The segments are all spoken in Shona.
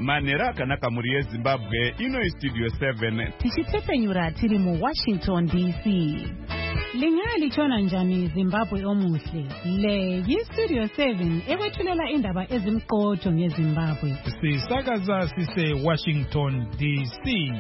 Manera kanaka muri yeZimbabwe ino Studio 7 tichitsepenyura tiri mu Washington DC. Lingali chona njani Zimbabwe omuhle. Le Studio 7 ewethulela indaba ezimqotho ngeZimbabwe. Sisakaza sise Washington DC.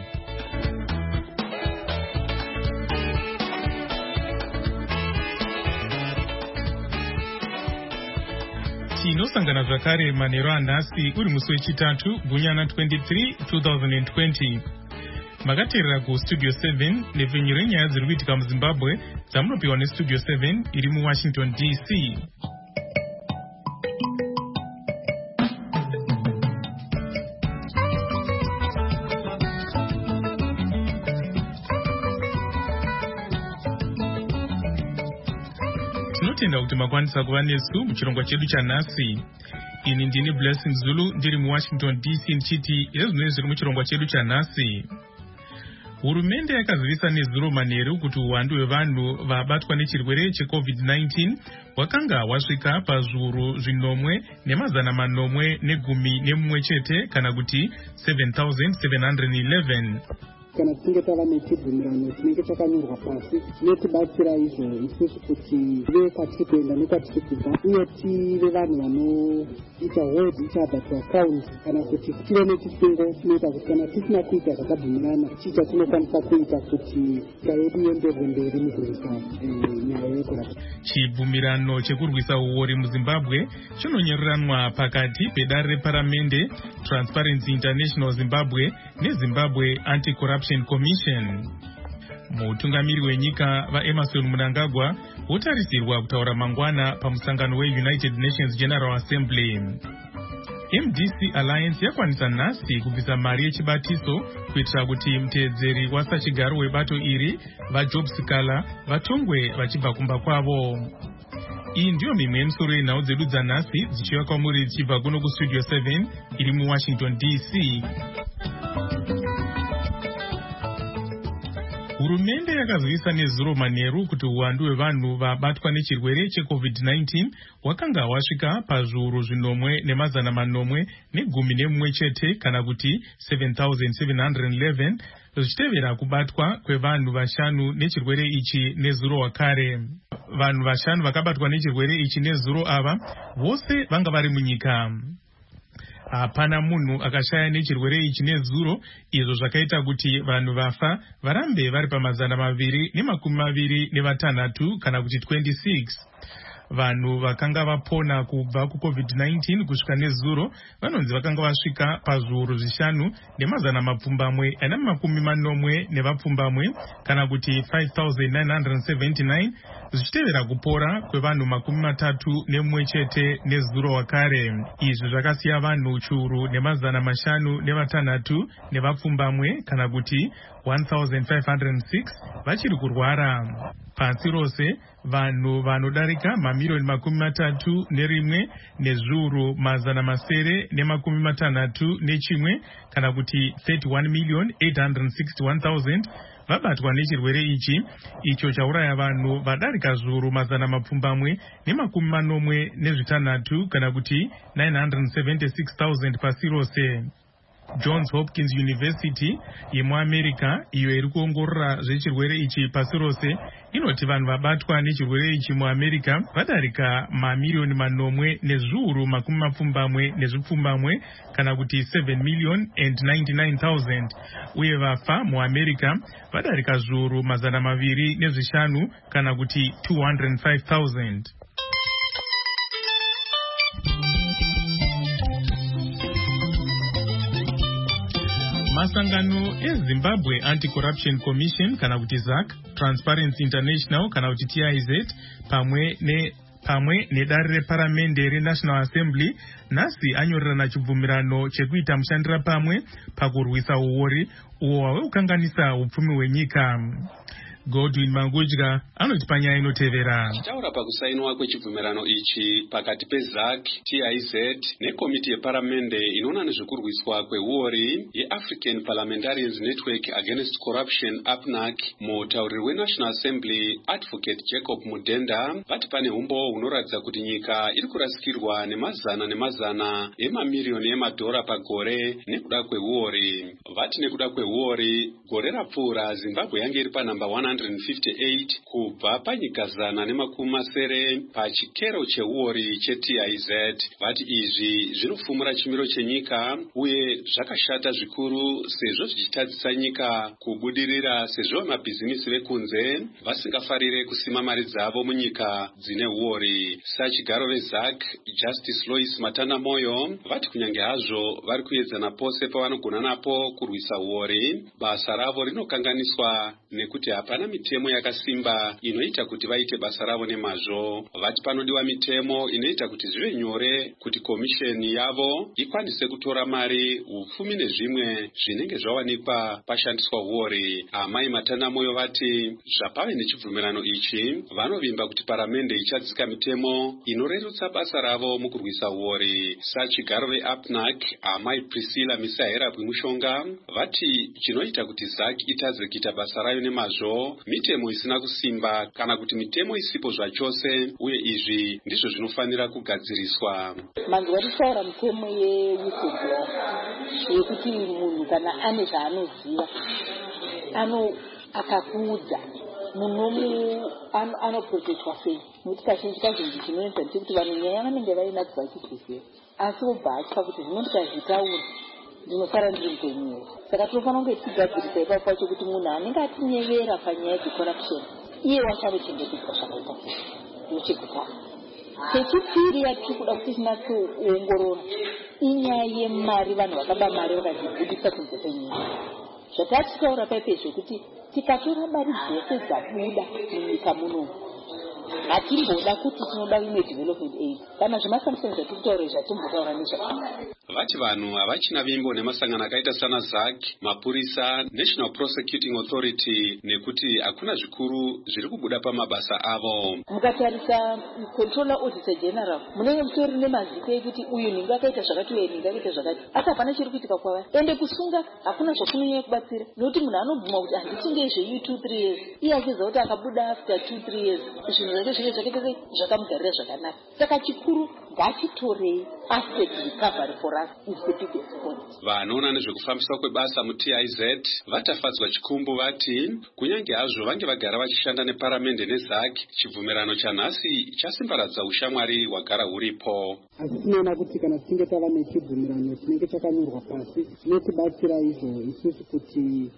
Tinosangana zvakare manheru anhasi uri musi wechitatu gunyana 23 2020. Makateerera kuStudio 7 nepfenyuro yenyaya dziri kuitika muZimbabwe dzamunopiwa neStudio 7 iri muWashington DC. Tinotenda kuti makwanisa kuva nesu muchirongwa chedu chanhasi. Ini ndini Blessing Zulu ndiri muWashington DC ndichiti izvezvinenge zviri muchirongwa chedu chanhasi. Hurumende yakazivisa nezuro manheru kuti uwandu hwevanhu vabatwa nechirwere cheCovid-19 hwakanga hwasvika pazviuru 9,111 chete kana kuti 7,711. Kana tinge tava nechibvumirano tinenge chakanyorwa pasi chinotibatsira izvo isusu kuti tive kwatiri kuenda nekwatiri kubva uye tive vanhu vanoita hold each other to account kana kuti tive nechisungo chinoita kuti kana tisina kuita zvakabvumirana chicha tinokwanisa kuita kuti nyika yedu ienderere mberi mukurwisa nyaya yekurapa. Chibvumirano chekurwisa uori muZimbabwe chinonyereranwa pakati pedare reparamende Transparency International Zimbabwe neZimbabwe Anti-Corruption Commission. Mutungamiri wenyika vaEmerson Mnangagwa wotarisirwa kutaura mangwana pamusangano weUnited Nations General Assembly. MDC Alliance yakwanisa nhasi kubvisa mari yechibatiso kuitira kuti mutedzeri wasachigaro webato iri vaJob Sikala vatongwe vachibva kumba kwavo. Iyi ndiyo mimwe yemisoro yenhau dzedu dzanhasi dzichiuya kwamuri dzichibva kuno kuStudio 7 iri muWashington DC. Hurumende yakazivisa nezuro manheru kuti uwandu hwevanhu vabatwa nechirwere cheCovid-19 hwakanga hwasvika pazviuru 9,111 chete kana kuti 7,711 zvichitevera kubatwa kwevanhu vashanu nechirwere ichi nezuro wakare. Vanhu vashanu vakabatwa nechirwere ichi nezuro ava vose vanga vari munyika. Hapana munhu akashaya nechirwere ichi nezuro, izvo zvakaita kuti vanhu vafa varambe vari pa226 kana kuti 26. Vanhu vakanga vapona kubva kuCovid-19 kusvika nezuro vanonzi vakanga vasvika pazviuru 5,940 kana kuti 5,979 zvichitevera kupora kwevanhu 31 chete nezuro wakare. Izvi zvakasiya vanhu chiuru 506 kana kuti 1,506 vachiri kurwara. Pasi rose vanhu vanodarika mamirioni 31 nezviuru 961 kana kuti 31,861,000 vabatwa nechirwere ichi, icho chauraya vanhu vadarika zviuru 486 kana kuti 976,000 pasi rose. Johns Hopkins University yemuAmerica iyo iri kuongorora zvechirwere ichi pasi rose inoti vanhu vabatwa nechirwere ichi muAmerica vadarika mamirioni 4 nezviuru 70 kana kuti 7,099,000 uye vafa muAmerica vadarika zviuru 205 kana kuti 205,000. Masangano eZimbabwe Anti-Corruption Commission kana kuti ZAC, Transparency International kana kuti TIZ pamwe nedare reparamende reNational Assembly nhasi anyorerana chibvumirano chekuita mushandira pamwe pakurwisa uori uwo hwaukanganisa upfumi hwenyika. Godwin Mangudya anoti panyaya inotevera. Tichitaura pakusainwa kwechibvumirano ichi pakati peZAC, TIZ nekomiti yeparamende inoona nezvekurwiswa kweuori yeAfrican Parliamentarians Network Against Corruption APNAC, mutauriri weNational Assembly Advocate Jacob Mudenda vati pane umbo hunoratidza kuti nyika iri kurasikirwa nemazana emamiriyoni emadhora pagore nekuda kweuori. Vati nekuda kweuori, gore rapfuura Zimbabwe yange iri panamba 158 kubva panyika 190 pachikero cheuori cheTIZ. Vati izvi zvinofumura chimiro chenyika uye zvakashata zvikuru sezvo zvichitadzisa nyika kubudirira, sezvo mabhizinisi vekunze vasingafarire kusima mari dzavo munyika dzine uori. Sachigaro veZAC Justice Lois Matana Moyo vati kunyange hazvo vari kuedzana pose pavanogona napo kurwisa uori, basa ravo rinokanganiswa nekuti hapana mitemo yakasimba inoita kuti vaite basa ravo nemazvo. Vati panodiwa mitemo inoita kuti zvive nyore kuti komisheni yavo ikwanise kutora mari, upfumi nezvimwe zvinenge zvawanikwa pashandiswa uori. Amai Matana Moyo vati zvapave nechibvumirano ichi, vanovimba kuti paramende ichadzika mitemo inorerutsa basa ravo mukurwisa uori. Sachigaro veAPNAC Amai Priscilla Misahera Bwimushonga vati chinoita kuti ZAC itadze kuita basa rayo nemazvo mitemo isina kusimba kana kuti mitemo isipo zvachose, uye izvi ndizvo zvinofanira kugadziriswa. Manzi varitaura mitemo yewhistleblower yekuti munhu kana ane zvaanoziva akakuudza munhu anoprotectwa sei, nokuti kazhinji chinoenza ndechekuti vanhu nyaya vanenge vainadzo vachizviziva asi obva atya kuti zvino ndikazvitaura ndinofara ndiri mupenyu. Saka tinofanira kunge tichigadzirisa ipapo pacho kuti munhu anenge atinyevera panyaya dzecorruption iye wachanochengetedzwa zvakaita nechekutanga. Chechipiri yatiri kuda kuti tinatsoongorora inyaya yemari, vanhu vakaba mari vakadzibudisa kunze kwenyika. Zvatatichaura paipezvo kuti tikatora mari dzose dzabuda munyika muno hatimboda kuti tinoda imwe development aid kana zvemasamuseni zvatiri kutaura zvatimbotaura nezvakana. Vati vanhu havachina vimbo nemasangano akaita sana ZAC, mapurisa, National Prosecuting Authority nekuti hakuna zvikuru zviri kubuda pamabasa avo. Mukatarisa Controller Auditor General munenge mutori nemaziko ekuti uyu ninga akaita zvakati uye ninga akaita zvakati, asi hapana chiri kuitika kwavari. Ende kusunga hakuna zvakunonyanya kubatsira, nokuti munhu anobvuma kuti handisungei zve 2-3 years iye achiziva kuti akabuda after 2-3 years zvinhu zvake zvinenge zvakaita zvakamugarira zvakanaka. Saka chikuru ngachitorei asset recovery for us is the biggest point. Vanoona nezvekufambiswa kwebasa muTIZ vatafadzwa chikumbu vati kunyange hazvo vange vagara vachishanda neparamende neZAC, chibvumirano chanhasi chasimbaradza ushamwari hwagara huripo. Asi tinoona kuti kana tichinge tava nechibvumirano chinenge chakanyorwa pasi chinotibatsira izvo isusu kuti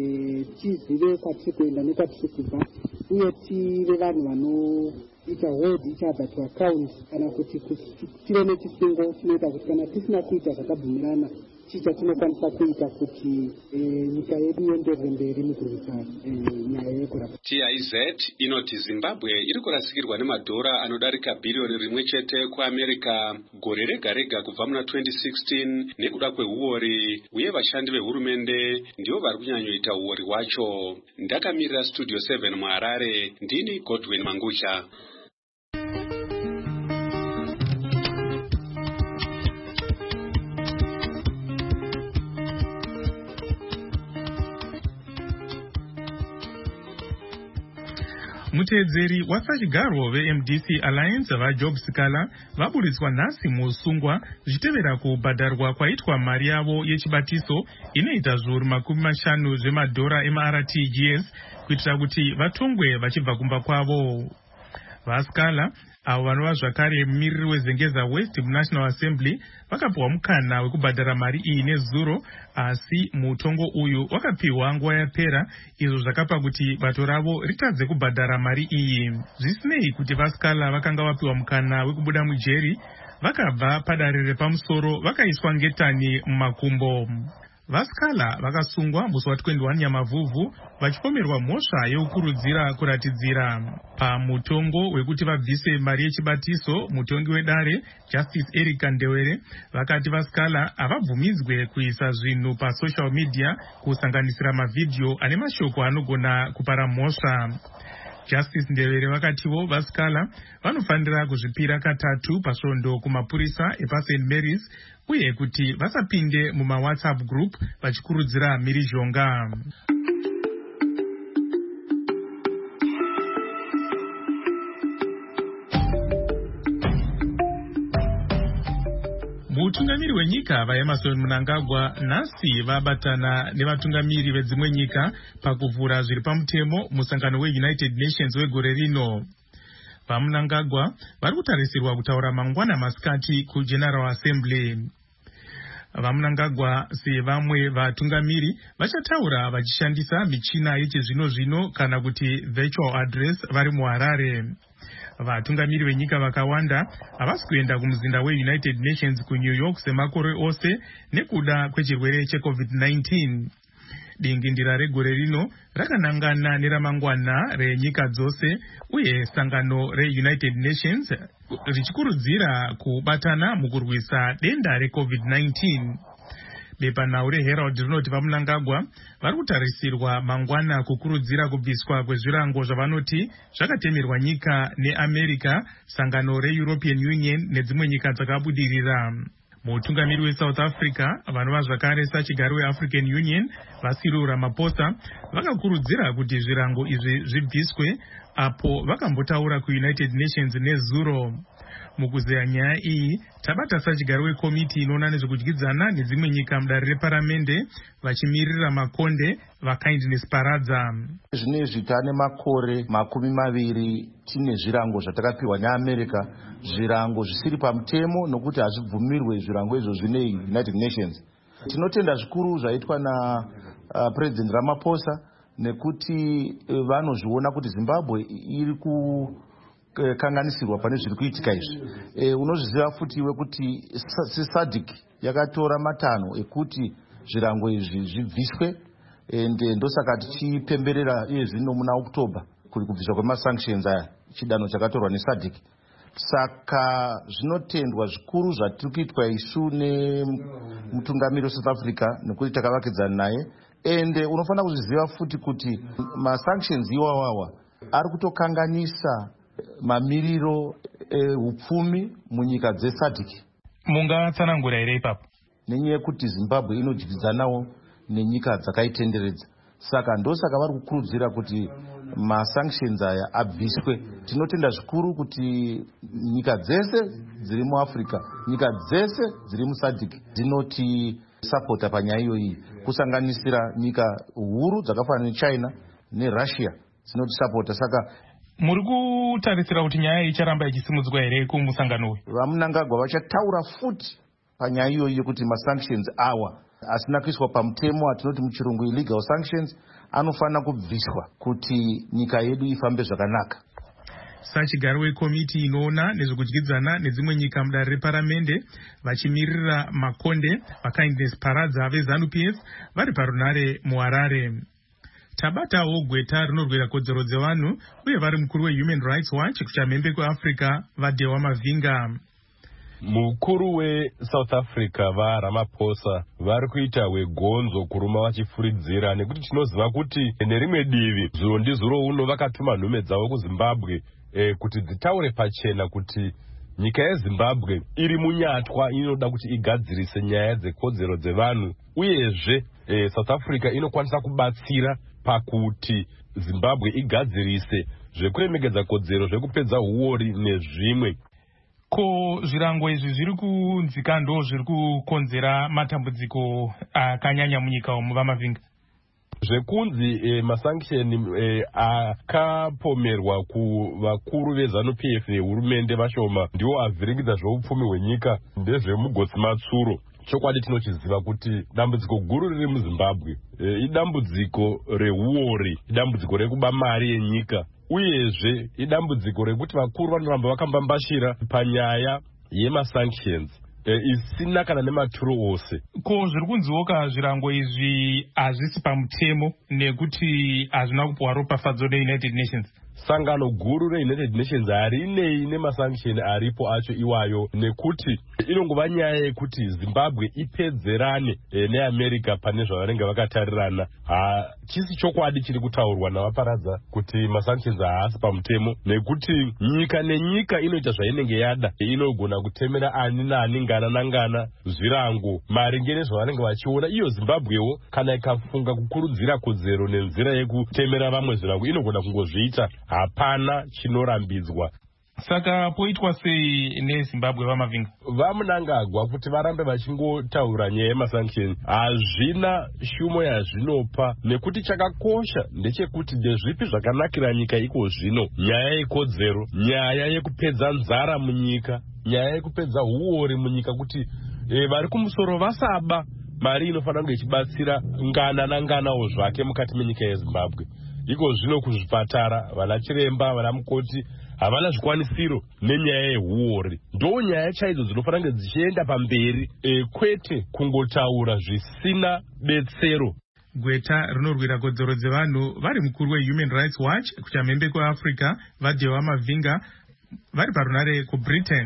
tizive kwatiri kuenda nekwatiri kubva, uye tive vanhu vanoita hold each other to account, kana kuti tive nechisungo chinoita kuti kana tisina kuita zvakabvumirana chicha tinokwanisa kuita kuti nyika yedu ienderere mberi mukurwisa nyaya yekurapa. TIZ inoti Zimbabwe iri kurasikirwa nemadhora anodarika bhiriyoni 1 chete kuAmerica gore rega rega kubva muna 2016 nekuda kweuori, uye vashandi vehurumende ndivo vari kunyanyoita uori hwacho. Ndakamirira Studio 7 muHarare, ndini Godwin Mangudya. Mutedzeri wasachigaro veMDC Alliance vaJob Sikala vaburitswa nhasi musungwa zvichitevera kubhadharwa kwaitwa mari yavo yechibatiso inoita zviuru 50 zvemadhora emaRTGS kuitira kuti vatongwe vachibva kumba kwavo. VaSikala avo vanova zvakare mumiriri weZengeza West muNational Assembly vakapiwa mukana wekubhadhara mari iyi nezuro, asi mutongo uyu wakapiwa nguva yapera, izvo zvakapa kuti bato ravo ritadze kubhadhara mari iyi. Zvisinei kuti VaSikala vakanga vapiwa mukana wekubuda mujeri, vakabva padare repamusoro vakaiswa ngetani mumakumbo. Vaskala vakasungwa musi wa21 Nyamavhuvhu vachipomerwa mhosva yekukurudzira kuratidzira. Pamutongo wekuti vabvise mari yechibatiso, mutongi wedare Justice Eric Ndewere vakati Vaskala havabvumidzwe kuisa zvinhu pasocial media kusanganisira mavhidhiyo ane mashoko anogona kupara mhosva. Justice Ndewere vakatiwo Vaskala vanofanira kuzvipira katatu pasvondo kumapurisa epaSt Mary's uye kuti vasapinde mumaWhatsApp group vachikurudzira mhirizhonga. Mutungamiri wenyika vaEmmerson Mnangagwa nhasi vabatana nevatungamiri vedzimwe nyika pakuvhura zviri pamutemo musangano weUnited Nations wegore rino. VaMnangagwa vari kutarisirwa kutaura mangwana masikati kuGeneral Assembly. VaMnangagwa sevamwe vatungamiri vachataura vachishandisa michina yechizvino-zvino kana kuti virtual address vari muHarare. Vatungamiri venyika vakawanda havasi kuenda kumuzinda weUnited Nations kuNew York semakore ose nekuda kwechirwere cheCovid-19. Dingindira regore rino rakanangana neramangwana renyika dzose uye sangano reUnited Nations richikurudzira kubatana mukurwisa denda reCovid-19. Bepanhau reHerald rinoti vaMnangagwa vari kutarisirwa mangwana kukurudzira kubviswa kwezvirango zvavanoti zvakatemerwa nyika neAmerica, sangano reEuropean Union nedzimwe nyika dzakabudirira. Mutungamiri weSouth Africa vanova zvakare sachigari weAfrican Union vaCyril Ramaphosa vakakurudzira kuti zvirango izvi zvibviswe apo vakambotaura kuUnited Nations nezuro. Mukuzeya nyaya iyi tabata sachigari wekomiti inoona nezvekudyidzana nedzimwe nyika mudare reparamende vachimirira makonde vaKindness Paradza. Zvinezvi tane makore 20 tine zvirango zvatakapiwa neAmerica, zvirango zvisiri pamutemo nokuti hazvibvumirwe zvirango izvo zvine United Nations. Tinotenda zvikuru zvaitwa na President Ramaphosa nekuti vanozviona kuti Zimbabwe iri kukanganisirwa pane zviri kuitika izvi. Unozviziva futi wekuti SADC yakatora matanho ekuti zvirango izvi zvibviswe, ndosaka tichipemberera iye zvino muna October kuri kubviswa kwemasanctions aya, chidanho chakatorwa neSADC. Saka zvinotendwa zvikuru zvatiri kuitwa isu nemutungamiri weSouth Africa nekuti takavakidzana naye. Ende unofanira kuzviziva futi kuti masanctions iwawawa ari kutokanganisa mamiriro hupfumi munyika dzeSADC. Mungatsanangura here ipapo? Nenyaya yekuti Zimbabwe inodyidzanawo nenyika dzakaitenderedza. Saka ndosaka vari kukurudzira kuti masanctions aya abviswe. Tinotenda zvikuru kuti nyika dzese dziri muAfrica, nyika dzese dziri muSADC dzinoti sapota panyaya iyoyi, kusanganisira nyika huru dzakafanana neChina neRussia dzinoti sapota. Saka muri kutarisira kuti nyaya icharamba ichisimudzwa here kumusangano uyu? VaMnangagwa vachataura futi panyaya iyoyi kuti masanctions awa asina kuiswa pamutemo, atinoti muchirungu illegal sanctions, anofanira kubviswa kuti nyika yedu ifambe zvakanaka. Sachigari wekomiti inoona nezvekudyidzana nedzimwe nyika mudare reparamende vachimirira makonde vaKindness Paradza veZANU-PF vari parunare muHarare. Tabatawo gweta rinorwira kodzero dzevanhu uye vari mukuru weHuman Rights Watch kuchamhembe kweAfrica vaDewa Mavinga. Mukuru weSouth Africa vaRamaphosa vari kuita wegonzo kuruma vachifuridzira, nekuti tinoziva kuti nerimwe divi zuro ndizuro uno vakatuma nhume dzavo kuZimbabwe kuti dzitaure pachena kuti nyika yeZimbabwe iri munyatwa, inoda kuti igadzirise nyaya dzekodzero dzevanhu, uyezve South Africa inokwanisa kubatsira pakuti Zimbabwe igadzirise zvekuremekedza kodzero, zvekupedza uori nezvimwe. Ko zvirango izvi zviri kunzika ndo zviri kukonzera matambudziko akanyanya munyika umu vaMavinga? Zvekunzi masanction akapomerwa kuvakuru veZANU-PF nehurumende vashoma ndiwo avhiringidza zveupfumi hwenyika ndezvemugotsi matsuro. Chokwadi tinochiziva kuti dambudziko guru riri muZimbabwe idambudziko reuori, idambudziko rekuba mari yenyika, uyezve idambudziko rekuti vakuru vanoramba vakambambashira panyaya yemasanctions. isina kana nematuro ose. Ko zviri kunziwoka zvirango izvi hazvisi pamutemo nekuti hazvina kupiwa ropafadzo neUnited Nations. Sangano guru reUnited Nations harinei nemasanction aripo acho iwayo, nekuti inongova nyaya yekuti Zimbabwe ipedzerane neAmerica pane zvavanenge vakatarirana. Chisi chokwadi chiri kutaurwa navaparadza kuti masanctions haasi pamutemo, nekuti nyika nenyika inoita zvainenge yada. Inogona kutemera ani naani, ngana nangana zvirango maringe nezvavanenge vachiona. Iyo Zimbabwewo kana ikafunga kukurudzira kodzero nenzira yekutemera vamwe zvirango inogona kungozviita. Hapana chinorambidzwa. Saka poitwa sei neZimbabwe vamavinga? Vamunangagwa kuti varambe vachingotaura nyaya yemasanction hazvina shumo yazvinopa, nekuti chakakosha ndechekuti ndezvipi zvakanakira nyika iko zvino: nyaya yekodzero, nyaya yekupedza nzara munyika, nyaya yekupedza uori munyika, kuti vari kumusoro vasaba mari inofanira kunge ichibatsira ngana nanganawo zvake mukati menyika yeZimbabwe. Iko zvino kuzvipatara vana chiremba, vana mukoti havana zvikwanisiro nenyaya yehuori. Ndo nyaya chaidzo dzinofanira kunge dzichienda pamberi, kwete kungotaura zvisina betsero. Gweta rinorwira kodzero dzevanhu vari mukuru weHuman Rights Watch kuchamhembe kweAfrica vaDhewa Mavinga vari parunare kuBritain.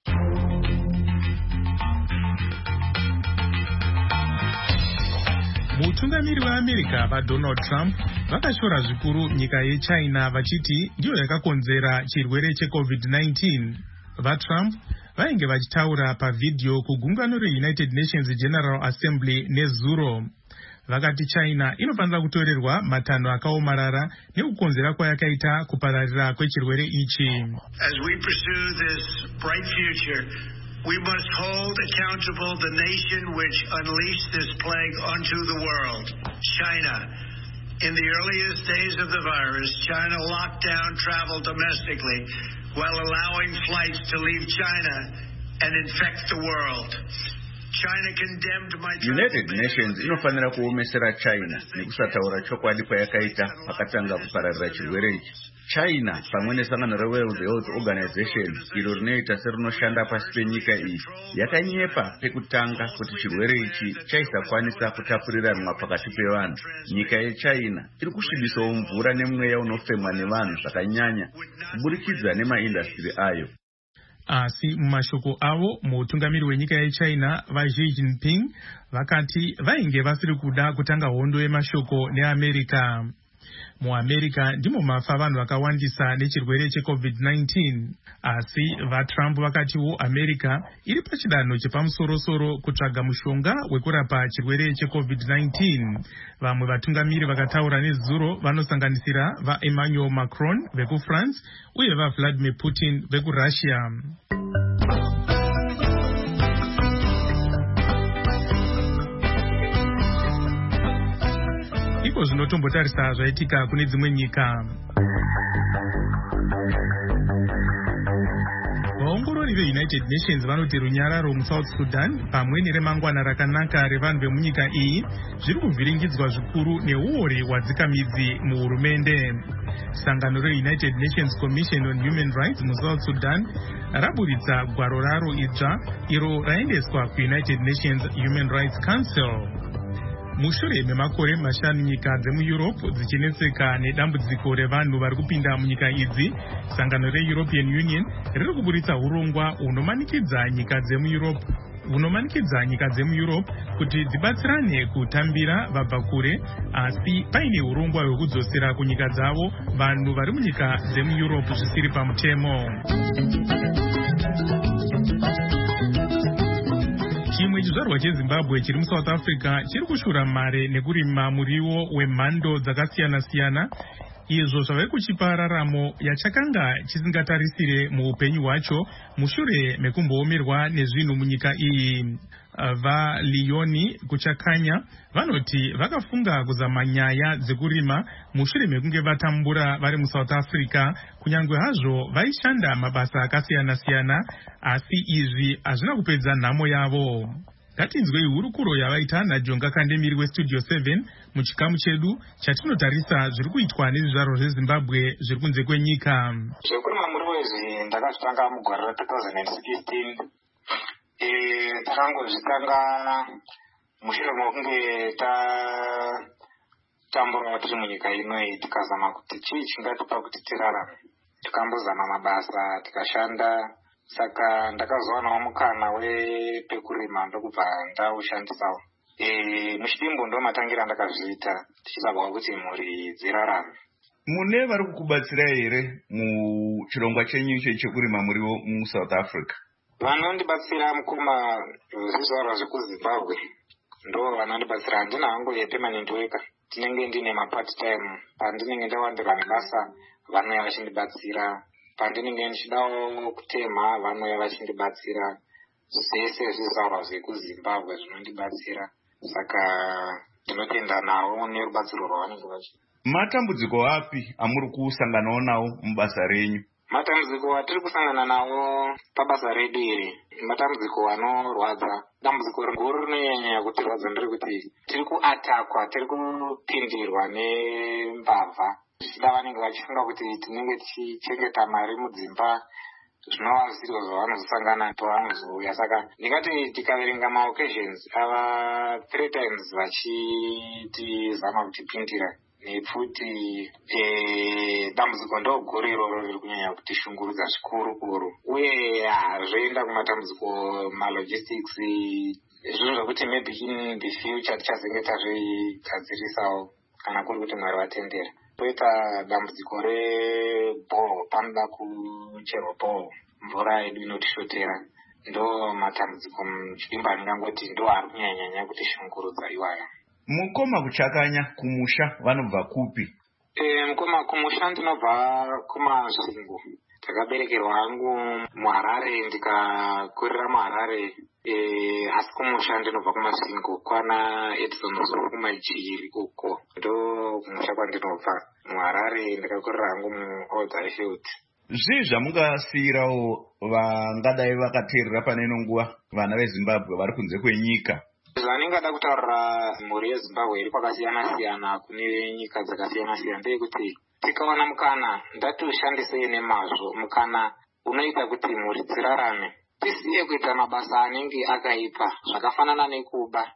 Mutungamiri weAmerica vaDonald Trump vakashora zvikuru nyika yeChina vachiti ndiyo yakakonzera chirwere cheCovid-19. VaTrump vainge vachitaura pavhidhiyo kugungano reUnited Nations General Assembly nezuro. Vakati China inofanira kutorerwa matanho akaomarara nekukonzera kwayakaita kupararira kwechirwere ichi. As we pursue this bright future, we must hold accountable the nation which unleashed this plague onto the world, China. In the earliest days of the virus, China locked down travel domestically while allowing flights to leave China and infect the world. China condemned my United Nations inofanira kuomesera China nekusataura chokwadi kwayakaita pakatanga kupararira chirwere ichi. China pamwe nesangano reWorld Health Organization iro rinoita serinoshanda pasi penyika iyi yakanyepa pekutanga kuti chirwere ichi chaisakwanisa kutapuriranwa pakati pevanhu. Nyika yeChina iri kusvibisawo mvura nemweya unofemwa nevanhu zvakanyanya kuburikidza nemaindastri ayo. Asi mumashoko avo mutungamiri wenyika yeChina vaXi Jinping vakati vainge vasiri kuda kutanga hondo yemashoko neAmerica. MuAmerica ndimo mafa vanhu vakawandisa nechirwere cheCovid-19. Asi vaTrump vakatiwo America iri pachidanho chepamusoro-soro kutsvaga mushonga wekurapa chirwere cheCovid-19. Vamwe vatungamiri vakataura nezuro vanosanganisira vaEmmanuel Macron vekuFrance uye vaVladimir Putin vekuRussia. Iko zvinotombotarisa zvaitika kune dzimwe nyika. Vaongorori veUnited Nations vanoti runyararo muSouth Sudan pamwe neremangwana rakanaka revanhu vemunyika iyi zviri kuvhiringidzwa zvikuru neuori hwadzika midzi muhurumende. Sangano reUnited Nations Commission on Human Rights muSouth Sudan raburitsa gwaro raro idzva iro raendeswa kuUnited Nations Human Rights Council. Mushure memakore mashanu nyika dzemuEurope dzichinetseka nedambudziko revanhu vari kupinda munyika idzi, sangano reEuropean Union riri kuburitsa urongwa hunomanikidza nyika dzemuEurope kuti dzibatsirane kutambira vabva kure, asi paine urongwa hwekudzosera kunyika dzavo vanhu vari munyika dzemuEurope zvisiri pamutemo. Chimwe chizvarwa cheZimbabwe chiri muSouth Africa chiri kushura mare nekurima muriwo wemhando dzakasiyana-siyana, izvo zvave kuchipa raramo yachakanga chisingatarisire muupenyu hwacho mushure mekumboomerwa nezvinhu munyika iyi. VaLeoni kuchakanya vanoti vakafunga kuzama nyaya dzekurima mushure mekunge vatambura vari muSouth Africa, kunyange hazvo vaishanda mabasa akasiyana-siyana, asi izvi hazvina kupedza nhamo yavo. Ngatinzwei hurukuro yavaita naJonga Kandemiri weStudio 7 muchikamu chedu chatinotarisa zviri kuitwa nezvizvarwa zveZimbabwe zviri kunze kwenyika. Zvekurima muriwo izvi ndakazvitanga mugore ra2016 Takangozvitanga mushure mokunge tambura tiri munyika inoyi tikazama kuti chii chingatipa kuti tirarame. Tikambozama mabasa tikashanda, saka ndakazowanawo mukana wepekurima ndokubva ndaushandisawo. Muchidimbo ndo matangira ndakazviita tichizabva kuti mhuri dzirarame. Mune vari kukubatsira here muchirongwa chenyu chekurima muriwo muSouth Africa? Vanondibatsira mukoma zvizvarwa zvekuZimbabwe ndo vanondibatsira. Handina hangu yepermanent worker, tinenge ndine mapart time. Pandinenge ndawandirwa nebasa vanouya vachindibatsira, pandinenge ndichidawo kutemha vanouya vachindibatsira. Zvese zvizvarwa zvekuZimbabwe zvinondibatsira, saka ndinotenda nawo nerubatsiro rwavanenge vachiita. Matambudziko api amuri kusanganawo nawo mubasa renyu? Matambudziko atiri kusangana nawo pabasa redu iri matambudziko anorwadza. Dambudziko guru rinonyanya kutirwadza nderekuti tiri kuatakwa, tiri kupindirwa nembavha. Zvichida vanenge vachifunga kuti tinenge tichichengeta mari mudzimba, zvinova zviriko zvavanozosangana pavanozouya. Saka ndingati tikaverenga maoccasions ava 3 times vachitizama kutipindira. Nekuti dambudziko ndo guru iroro riri kunyanya kutishungurudza zvikuru. Uye zvoenda kumatambudziko malogistics, zvinhu zvokuti maybe in the future tichazenge tazvigadzirisawo kana kuri kuti Mwari vatendera. Poita dambudziko rebhoro, panoda kucherwa bhoro, mvura yedu inotishotera. Ndo matambudziko muchidimba ndingangoti ndo ari kunyanya kutishungurudza iwaya. Mukoma kuchakanya kumusha vanobva kupi? Mukoma kumusha ndinobva kumaZvingu. Ndakaberekerwa hangu muHarare, ndikakurira muHarare. Asi kumusha ndinobva kumaZvingu kwana Edison Zulu kumajiri uko. Ndo kumusha kwandinobva. muHarare ndakakurira hangu muOld Highfield. Zvii zvamungasiyirawo vangadai vakateerera pane ino nguva vana veZimbabwe vari kunze kwenyika? Zvandingada kutaurira mhuri yeZimbabwe iri kwakasiyana-siyana kune nyika dzakasiyana-siyana ndeyekuti tikawana mukana ngatiushandisei nemazvo. Mukana unoita kuti mhuri dzirarame. Tisiye kuita mabasa anenge akaipa zvakafanana nekuba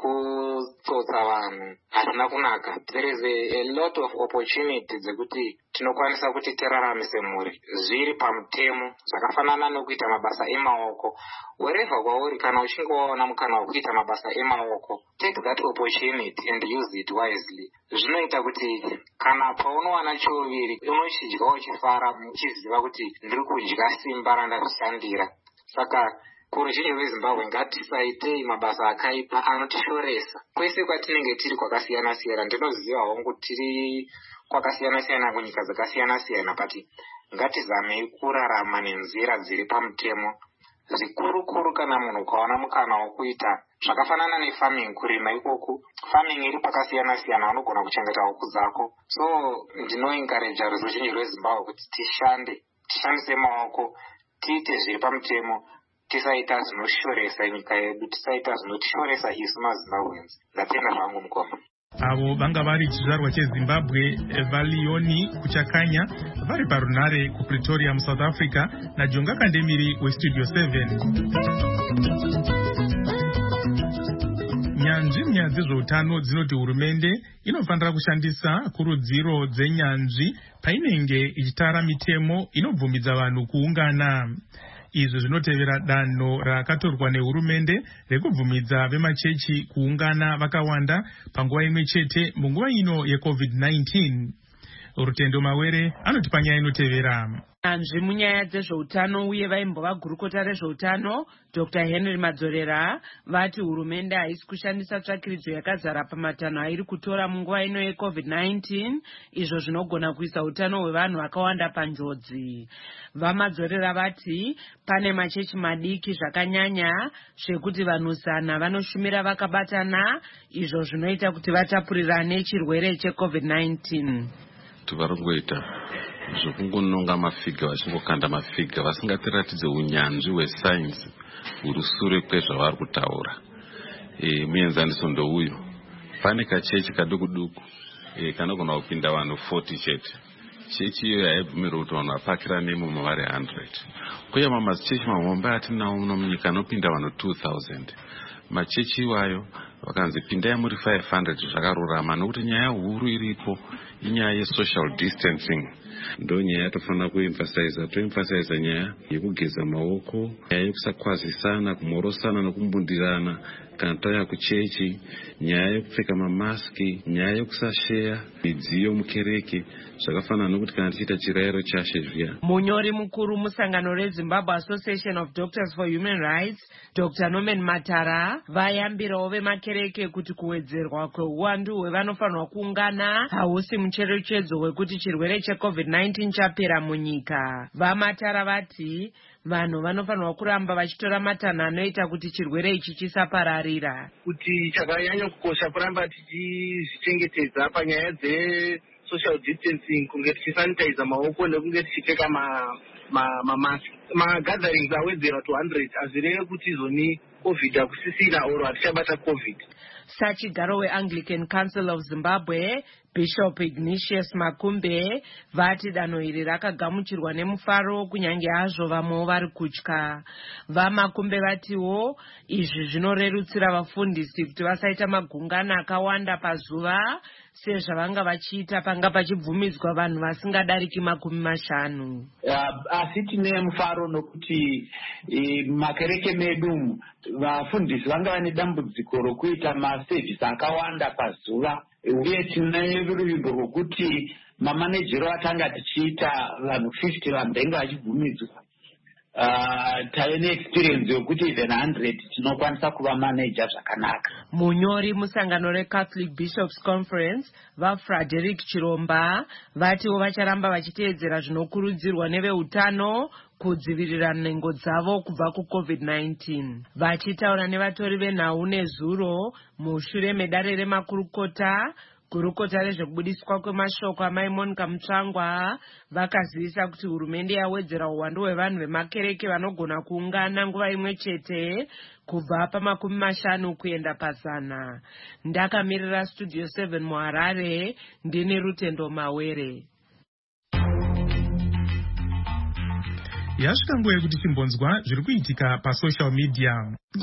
nekutsotsa vanhu. Hazvina kunaka. There is a lot of opportunity dzekuti tinokwanisa kuti tiraramise mhuri zviri pamutemo, zvakafanana nokuita mabasa emaoko. Wherever kwauri kana uchinge waona mukana wekuita mabasa emaoko, take that opportunity and use it wisely. Zvinoita kuti kana paunowana choviri unochidya uchifara uchiziva kuti ndiri kudya simba randazvishandira. Saka kuruzhinji rweZimbabwe ngatisaitei mabasa akaipa anotishoresa. Kwese kwatinenge tiri kwakasiyana-siyana, ndinoziva hongu tiri kwakasiyana-siyana kunyika dzakasiyana-siyana, but ngatizamei kurarama nenzira dziri pamutemo. Zvikuru kana munhu ukaona mukana wokuita zvakafanana nefarming, kurima ikoku, farming iri pakasiyana-siyana, unogona kuchengeta huku dzako. So ndinoencourage ruzhinji rweZimbabwe kuti tishandise maoko, tiite zviri pamutemo, tisaita zvinoshoresa nyika yedu, tisaita zvinotishoresa isu maZimbabweans. Ndatenda zvangu mukoma. Avo vanga vari chizvarwa cheZimbabwe Valioni Kuchakanya vari parunare kuPretoria muSouth Africa naJonga Kandemiri weStudio 7. Nyanzvi munyaya dzezveutano dzinoti hurumende inofanira kushandisa kurudziro dzenyanzvi painenge ichitara mitemo inobvumidza vanhu kuungana. Izvo zvinotevera danho rakatorwa nehurumende rekubvumidza vemachechi kuungana vakawanda panguva imwe chete munguva ino yeCovid-19. Rutendo Mawere anoti panyaya inotevera. Nyanzvi munyaya dzezveutano uye vaimbova gurukota rezveutano Dr. Henry Madzorera vati hurumende haisi kushandisa tsvakiridzo yakazara pamatanho airi kutora munguva ino yeCovid-19, izvo zvinogona kuisa utano hwevanhu vakawanda panjodzi. VaMadzorera vati pane machechi madiki zvakanyanya zvekuti vanhu 100 vanoshumira vakabatana, izvo zvinoita kuti vatapurirane chirwere cheCovid-19. Tivarongoita zvokungononga mafiga vachingokanda mafiga vasingatiratidze unyanzvi hwesainzi huri sure kwezvavari kutaura. Muenzaniso ndouyu, pane kachechi kaduku duku kanogona kupinda vanhu 40 chete. chechi iyoyo haibvumirwa kuti vanhu vapakira nemo mavari 100 kuya mamachechi mahombe atinawo muno munyika anopinda vanhu 2000 machechi iwayo vakanzi pindai muri 500 zvakarurama nokuti nyaya huru iripo inyaya yesocial distancing. Ndo nyaya tofanira toemphasize nyaya yekugeza maoko, nyaya yekusakwazisana, kumorosana nokumbundirana kana tauya kuchechi, nyaya yekupfeka mamaski, nyaya yekusasheya midziyo mukereke, zvakafanana nokuti kana tichiita chirayiro chashe zviya. Munyori mukuru musangano reZimbabwe Association of Doctors for Human Rights, Dr. Norman Matara, vayambirawo vemakereke kuti kuwedzerwa kweuwandu hwevanofanirwa kuungana hausi mucherechedzo wekuti chirwere cheCovid-19 chapera munyika. Vamatara vati vanhu vanofanirwa kuramba vachitora matanho anoita kuti chirwere ichi chisapararira. Kuti chakanyanya kukosha kuramba tichizvichengetedza panyaya dze-social distancing, kunge tichisanitiza maoko nekunge tichipfeka mamask. Magatherings awedzera to 100 azvireve kuti izoni COVID akusisina oro hatichabata COVID. Sachigaro weAnglican Council of Zimbabwe, Bishop Ignatius Makumbe, vati danho iri rakagamuchirwa nemufaro kunyange hazvo vamwewo vari kutya. VaMakumbe vatiwo izvi zvinorerutsira vafundisi kuti vasaita magungano akawanda pazuva sezvavanga vachiita panga pachibvumidzwa vanhu vasingadariki 50. Asi tine mufaro nokuti makereke medu vafundisi vanga vane dambudziko rokuita masevhisi akawanda pazuva, uye tine ruvimbo rwokuti mamanejero atanga tichiita vanhu 50 vambenga vachibvumidzwa. Tave neexperience yokuti even 100 tinokwanisa kuva manager zvakanaka. Munyori musangano reCatholic Bishops Conference, vaFrederick Chiromba, vatiwo vacharamba vachiteedzera zvinokurudzirwa neveutano kudzivirira nhengo dzavo kubva kuCovid-19. Vachitaura nevatori venhau nezuro mushure medare remakurukota, gurukota rezvekubudiswa kwemashoko amai Monica Mutsvangwa vakazivisa kuti hurumende yawedzera uwandu hwevanhu vemakereke vanogona kuungana nguva imwe chete kubva pa50 kuenda pa100. Ndakamirira Studio 7 muHarare, ndini Rutendo Mawere. Yasvika nguva yekuti chimbonzwa zviri kuitika pasocial media.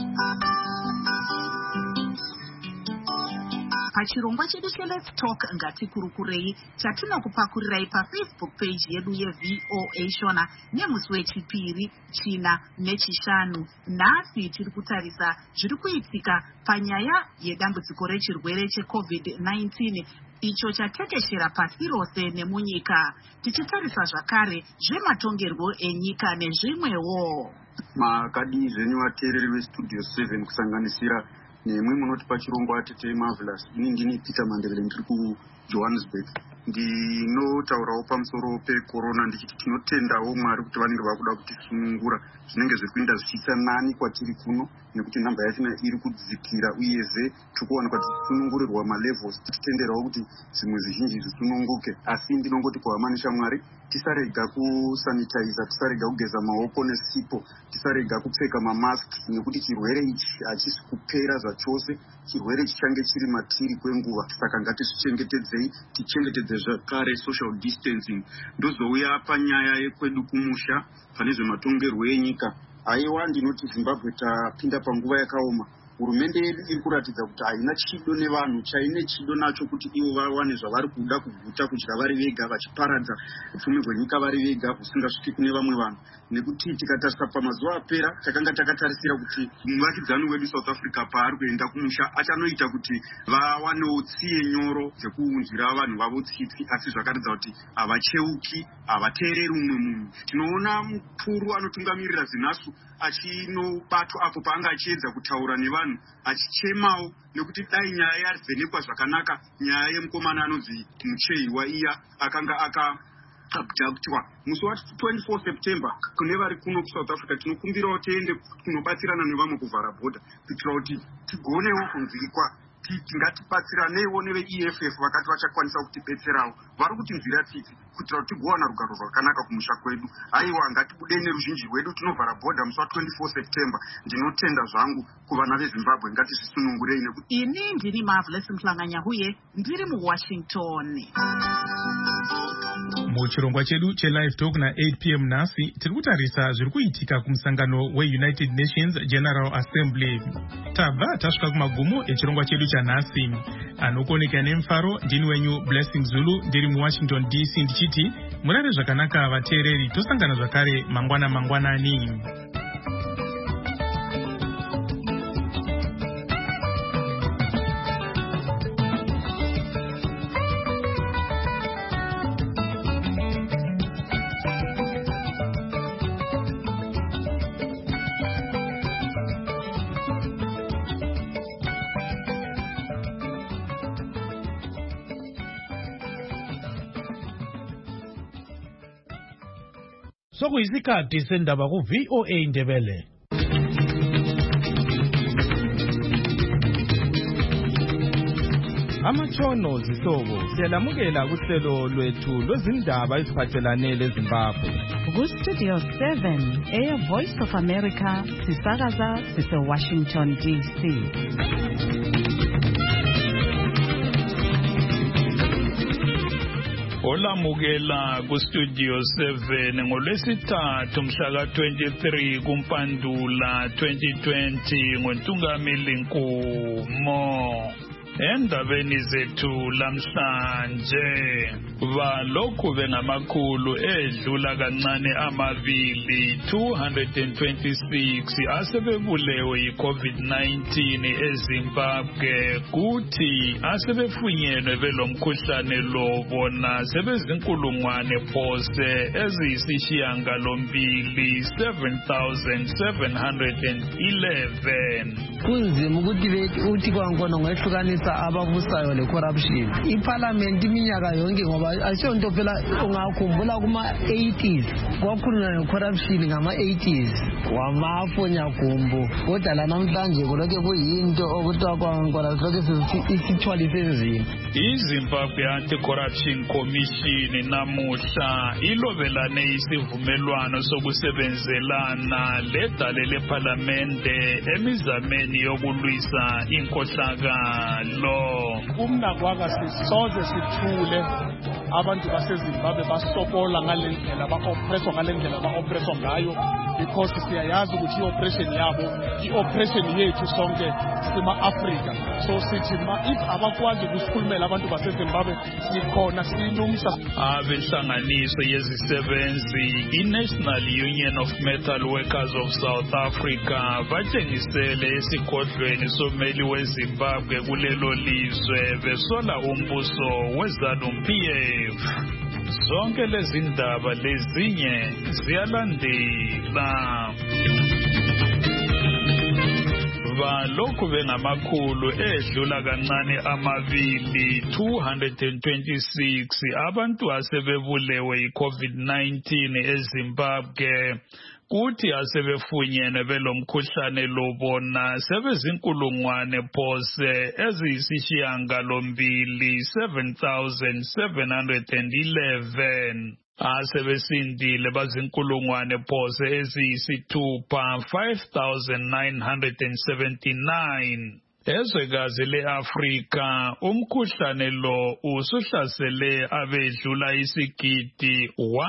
Pachirongwa chedu cheLet's Talk ngatikurukurei chatinokupakurirai paFacebook page yedu yeVOA Shona nemusi wechipiri, China nechishanu. Nhasi tiri kutarisa zviri kuitika panyaya yedambudziko rechirwere cheCovid-19 icho chatekeshera pasi rose nemunyika, tichitarisa zvakare zvematongerwo enyika nezvimwewo. Makadi zvenyu vateereri veStudio 7 kusanganisira nemwe munoti pachirongwa atete Marvelous. Ini ndini Peter Mandevele, ndiri kuJohannesburg. Ndinotaurawo pamusoro pecorona ndichiti tinotendawo Mwari kuti vanenge vakuda kutisunungura zvinenge zviri kuenda zvichiita nani kwatiri kuno, nekuti nhamba yacho iri kudzikira uyezve tikuwanikwa tichisunungurirwa malevels, tichitenderawo kuti zvimwe zvizhinji zvisununguke. Asi ndinongoti kuhamanisha Mwari, tisarega kusanitiza, tisarega kugeza maoko nesipo, tisarega kupfeka mamask, nekuti chirwere ichi hachisi kupera zvachose. Chirwere chichange chiri matiri kwenguva, saka ngatizvichengetedzei, tichengetedze zvakare social distancing. Ndozouya panyaya yekwedu kumusha pane zvematongerwo enyika. Aiwa, ndinoti Zimbabwe tapinda panguva yakaoma. Hurumende yedu iri kuratidza kuti haina chido nevanhu, chaine chido nacho kuti ivo vawane zvavari kuda kuguta kudya vari vega, vachiparadza upfumi hwenyika vari vega husingasviki kune vamwe vanhu. Nekuti tikatarisa pamazuva apera takanga takatarisira kuti muvakidzani wedu South Africa paari kuenda kumusha achanoita kuti vawanewo tsiye nyoro dzekuunzwira vanhu vavo tsitsi, asi zvakaratidza kuti havacheuki, havateereri umwe munhu. Tinoona mukuru anotungamirira ZINASU achinobatwa apo paanga achiedza kutaura nevanhu achichemawo, nekuti dai nyaya yavhenekwa zvakanaka, nyaya yemukomana anonzi Mucheiwa iya akanga abductwa musi wa 24 September. Kune vari kuno kuSouth Africa tinokumbirawo tiende kunobatsirana nevamwe kuvhara bhodha kuitira kuti tigonewo kunzwikwa ngatibatsiraneiwo neve-EFF vakati vachakwanisa kutibetserawo. Vari kutinzwira tsitsi kuitira kuti tigowana rugaro rwakanaka kumusha kwedu. Aiwa, ngatibudei neruzhinji rwedu, tinovhara bhodha musi wa24 September. Ndinotenda zvangu kuvana veZimbabwe, ngatizvisunungurei nekuti ini ndini Marvelous Mhlanganyahuye ndiri muWashington. Muchirongwa chedu chelive talk na8 p.m. nhasi tiri kutarisa zviri kuitika kumusangano weUnited Nations General Assembly. Tabva tasvika kumagumo echirongwa chedu chanhasi. Anokoneka nemufaro ndini wenyu Blessing Zulu ndiri muWashington DC ndichiti murare zvakanaka vateereri, tosangana zvakare mangwanani. Sokuyisikhathi sendaba ku-VOA Indebele. Amatshono zihlobo siyalamukela kuhlelo lwethu lwezindaba eziphathelane leZimbabwe. Ku-Studio 7 Voice of America sisakaza sise-Washington DC. Olamukela ku-Studio 7 ngolwesithathu mhlaka 23 kuMpandula 2020 ngoNtungamili Nkumo. Endabeni zethu lamhlanje balokhu bengamakhulu edlula kancane amabili 226 asebebulewe yi-COVID-19 eZimbabwe, kuthi asebefunyenwe belomkhuhlane lo bona sebezinkulungwane phose eziyisishiyangalombili 7,711. Kunzima ukuthi kwankona ngehlukanisa ababusayo le-corruption. Iparliament iminyaka yonke ngoba asiyonto phela ungakhumbula kuma-80s kwakhulunywa ne-corruption ngama-80s wamafonyagumbu, kodwa la namhlanje kulokhu kuyinto okuthiwa kwankona silokhu isithwalise enzima. iZimbabwe Anti-Corruption Commission namuhla ilobelane isivumelwano sokusebenzelana ledale leParlamente emizameni yokulwisa inkohlakalo. Kumnakwaka sisoze sithule abantu baseZimbabwe basokola ngalendlela ba-oppresswa ngalendlela ba-oppresswa ngayo, because siyayazi ukuthi i-oppression yabo i-oppression yethu sonke sima-Afrika. So sithi if abakwazi ukusikhulumela abantu baseZimbabwe sikhona silungisa. Abenhlanganiso yezisebenzi i-National Union of Metal Workers of South Africa batshengisele esigodlweni someli weZimbabwe kulelo lizwe besola umbuso weZANU-PF. Zonke lezi ndaba lezinye ziyalandela. Balokhu bengamakhulu edlula kancane amabili 226 abantu asebebulewe yi-COVID-19 eZimbabwe, kuthi asebefunyenwe belomkhuhlane lobona sebezinkulungwane phose eziyisishiyangalombili 7,711. Asebesindile bazinkulungwane phose eziyisithupha 5,979. Ezwekazi le-Afrika umkhuhlane lo usuhlasele abedlula isigidi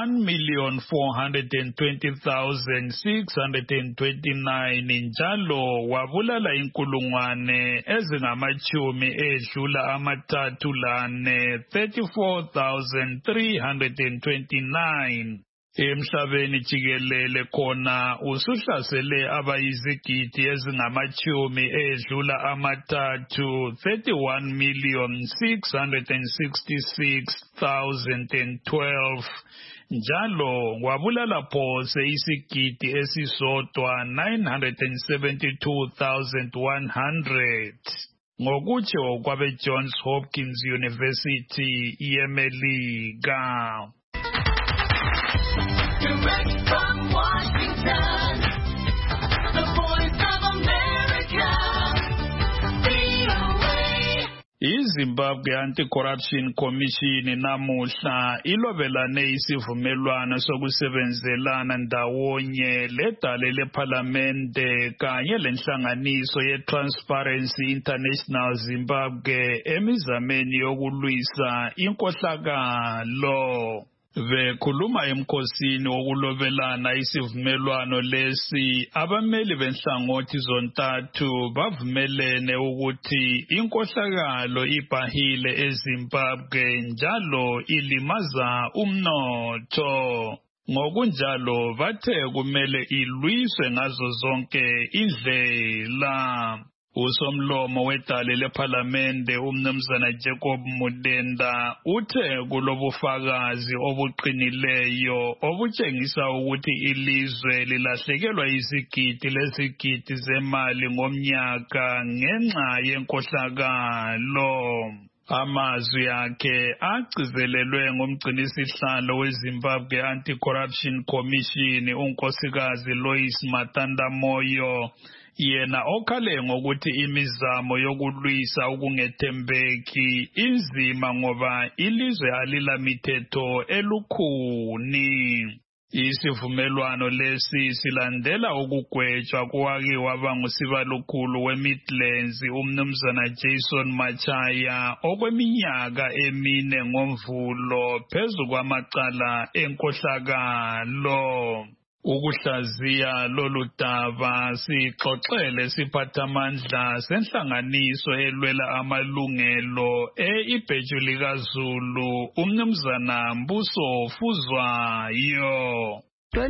1,420,629 njalo wabulala inkulungwane ezingamachumi edlula amathathu lane 34,329. Emhlabeni jikelele khona usuhlasele abayizigidi ezingamachumi edlula amathathu 31,666,012 njalo wabulala phose isigidi esisodwa 972,100 ngokutsho kwabe Johns Hopkins University yeMelika. Direct from Washington, the voice of America, VOA. yeZimbabwe Anti-Corruption Commission namuhla ilobelane isivumelwano sokusebenzelana ndawonye ledale leParlamente kanye lenhlanganiso yeTransparency International Zimbabwe emizameni yokulwisa inkohlakalo. Bekhuluma emkhosini wokulobelana isivumelwano lesi, abameli benhlangothi zontathu bavumelene ukuthi inkohlakalo ibhahile eZimbabwe njalo ilimaza umnotho. Ngokunjalo bathe kumele ilwiswe ngazo zonke indlela. Usomlomo wedale leParlamente umnumzana Jacob Mudenda uthe kulobufakazi obuqinileyo obutshengisa ukuthi ilizwe lilahlekelwa izigidi lezigidi zemali ngomnyaka ngenxa yenkohlakalo. Amazwi akhe agcizelelwe ngumgcinisihlalo weZimbabwe Anti-Corruption Commission unkosikazi Lois Matandamoyo, yena okhale ngokuthi imizamo yokulwisa ukungethembeki inzima ngoba ilizwe alilamithetho elukhuni. Isivumelwano lesi silandela ukugwetshwa kwake waba ngusibalukhulu weMidlands umnumzana Jason Machaya okweminyaka 4 ngoMvulo phezu kwamacala enkohlakalo. Ukuhlaziya lolu daba sixoxele siphathamandla senhlanganiso elwela amalungelo ibheju likaZulu umnumzana Mbuso Fuzwayo.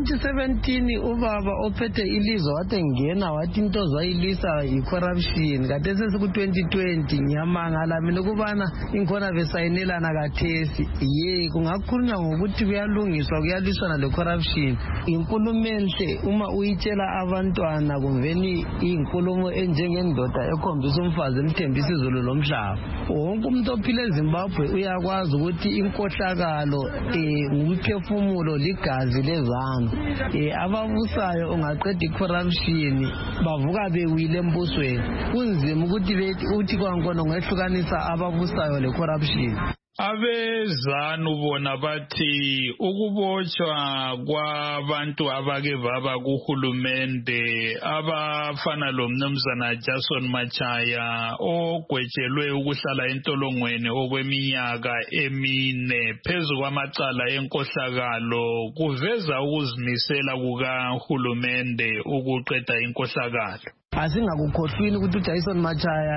2017 ubaba ophethe ilizwe wathi ngena wathi into zwayilisa icorruption kade sesiku 2020 ngiyamangala mina ukubana inkhona besayinelana kathesi kungakhulunywa ngokuthi kuyalungiswa kuyaliswana lecorruption. Inkulumo enhle uma uyitshela abantwana kumveni inkulumo enjengendoda ekhombisa umfazi emthembisa izulu lomhlaba. Wonke umuntu ophila eZimbabwe uyakwazi ukuthi inkohlakalo ngumphefumulo ligazi lezana. Ababusayo ungaqeda icorruption bavuka bewile embusweni. Kunzima ukuthi uthi kwankona ngehlukanisa ababusayo lecorruption. Abezanu bona bathi ukubotshwa kwabantu abake baba kuhulumende abafana lomnumzana Jason Machaya ogwetshelwe ukuhlala entolongweni okweminyaka 4 phezu kwamacala enkohlakalo kuveza ukuzimisela kukahulumende ukuqeda inkohlakalo. Asingakukhohlwini ukuthi uJason Machaya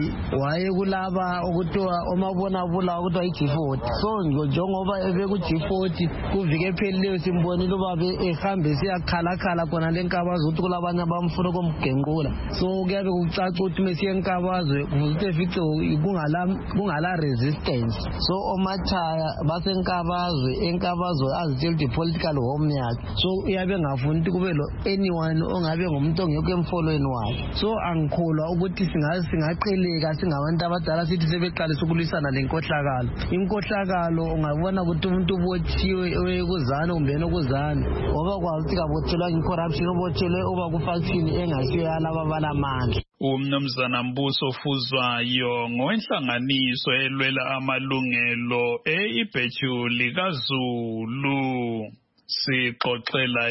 wayekulaba okuthiwa omabonabula okuthiwa iG40. So njengoba ebe kuG40 kuvike ephelileyo simbonile ubaba ehambe siyakhalakhala khona lenkabazo ukuthi kulabanye abamfuna ukumgenqula. So kuyabe kucaca ukuthi mesiye enkabazwe kuvuze efice kungala resistance. So oMachaya basenkabazwe azitshela ukuthi political home yakhe. So uyabe ngafuni ukuthi kube lo anyone ongabe ngumuntu ongekho emfolweni wakhe. So angikholwa ukuthi singaqheleka singabantu abadala sithi sebeqalisa ukulwisana lenkohlakalo. Inkohlakalo ungabona ukuthi umuntu ubotshiwe ekuzana kumbe okuzana ngoba kwathi kabotshelwa incorruption obotshelwe oba kufaction engasiyo yalaba balamandla. Umnumzana Mbuso Fuzwayo ngowenhlanganiso elwela amalungelo ibheju likaZulu sixoxela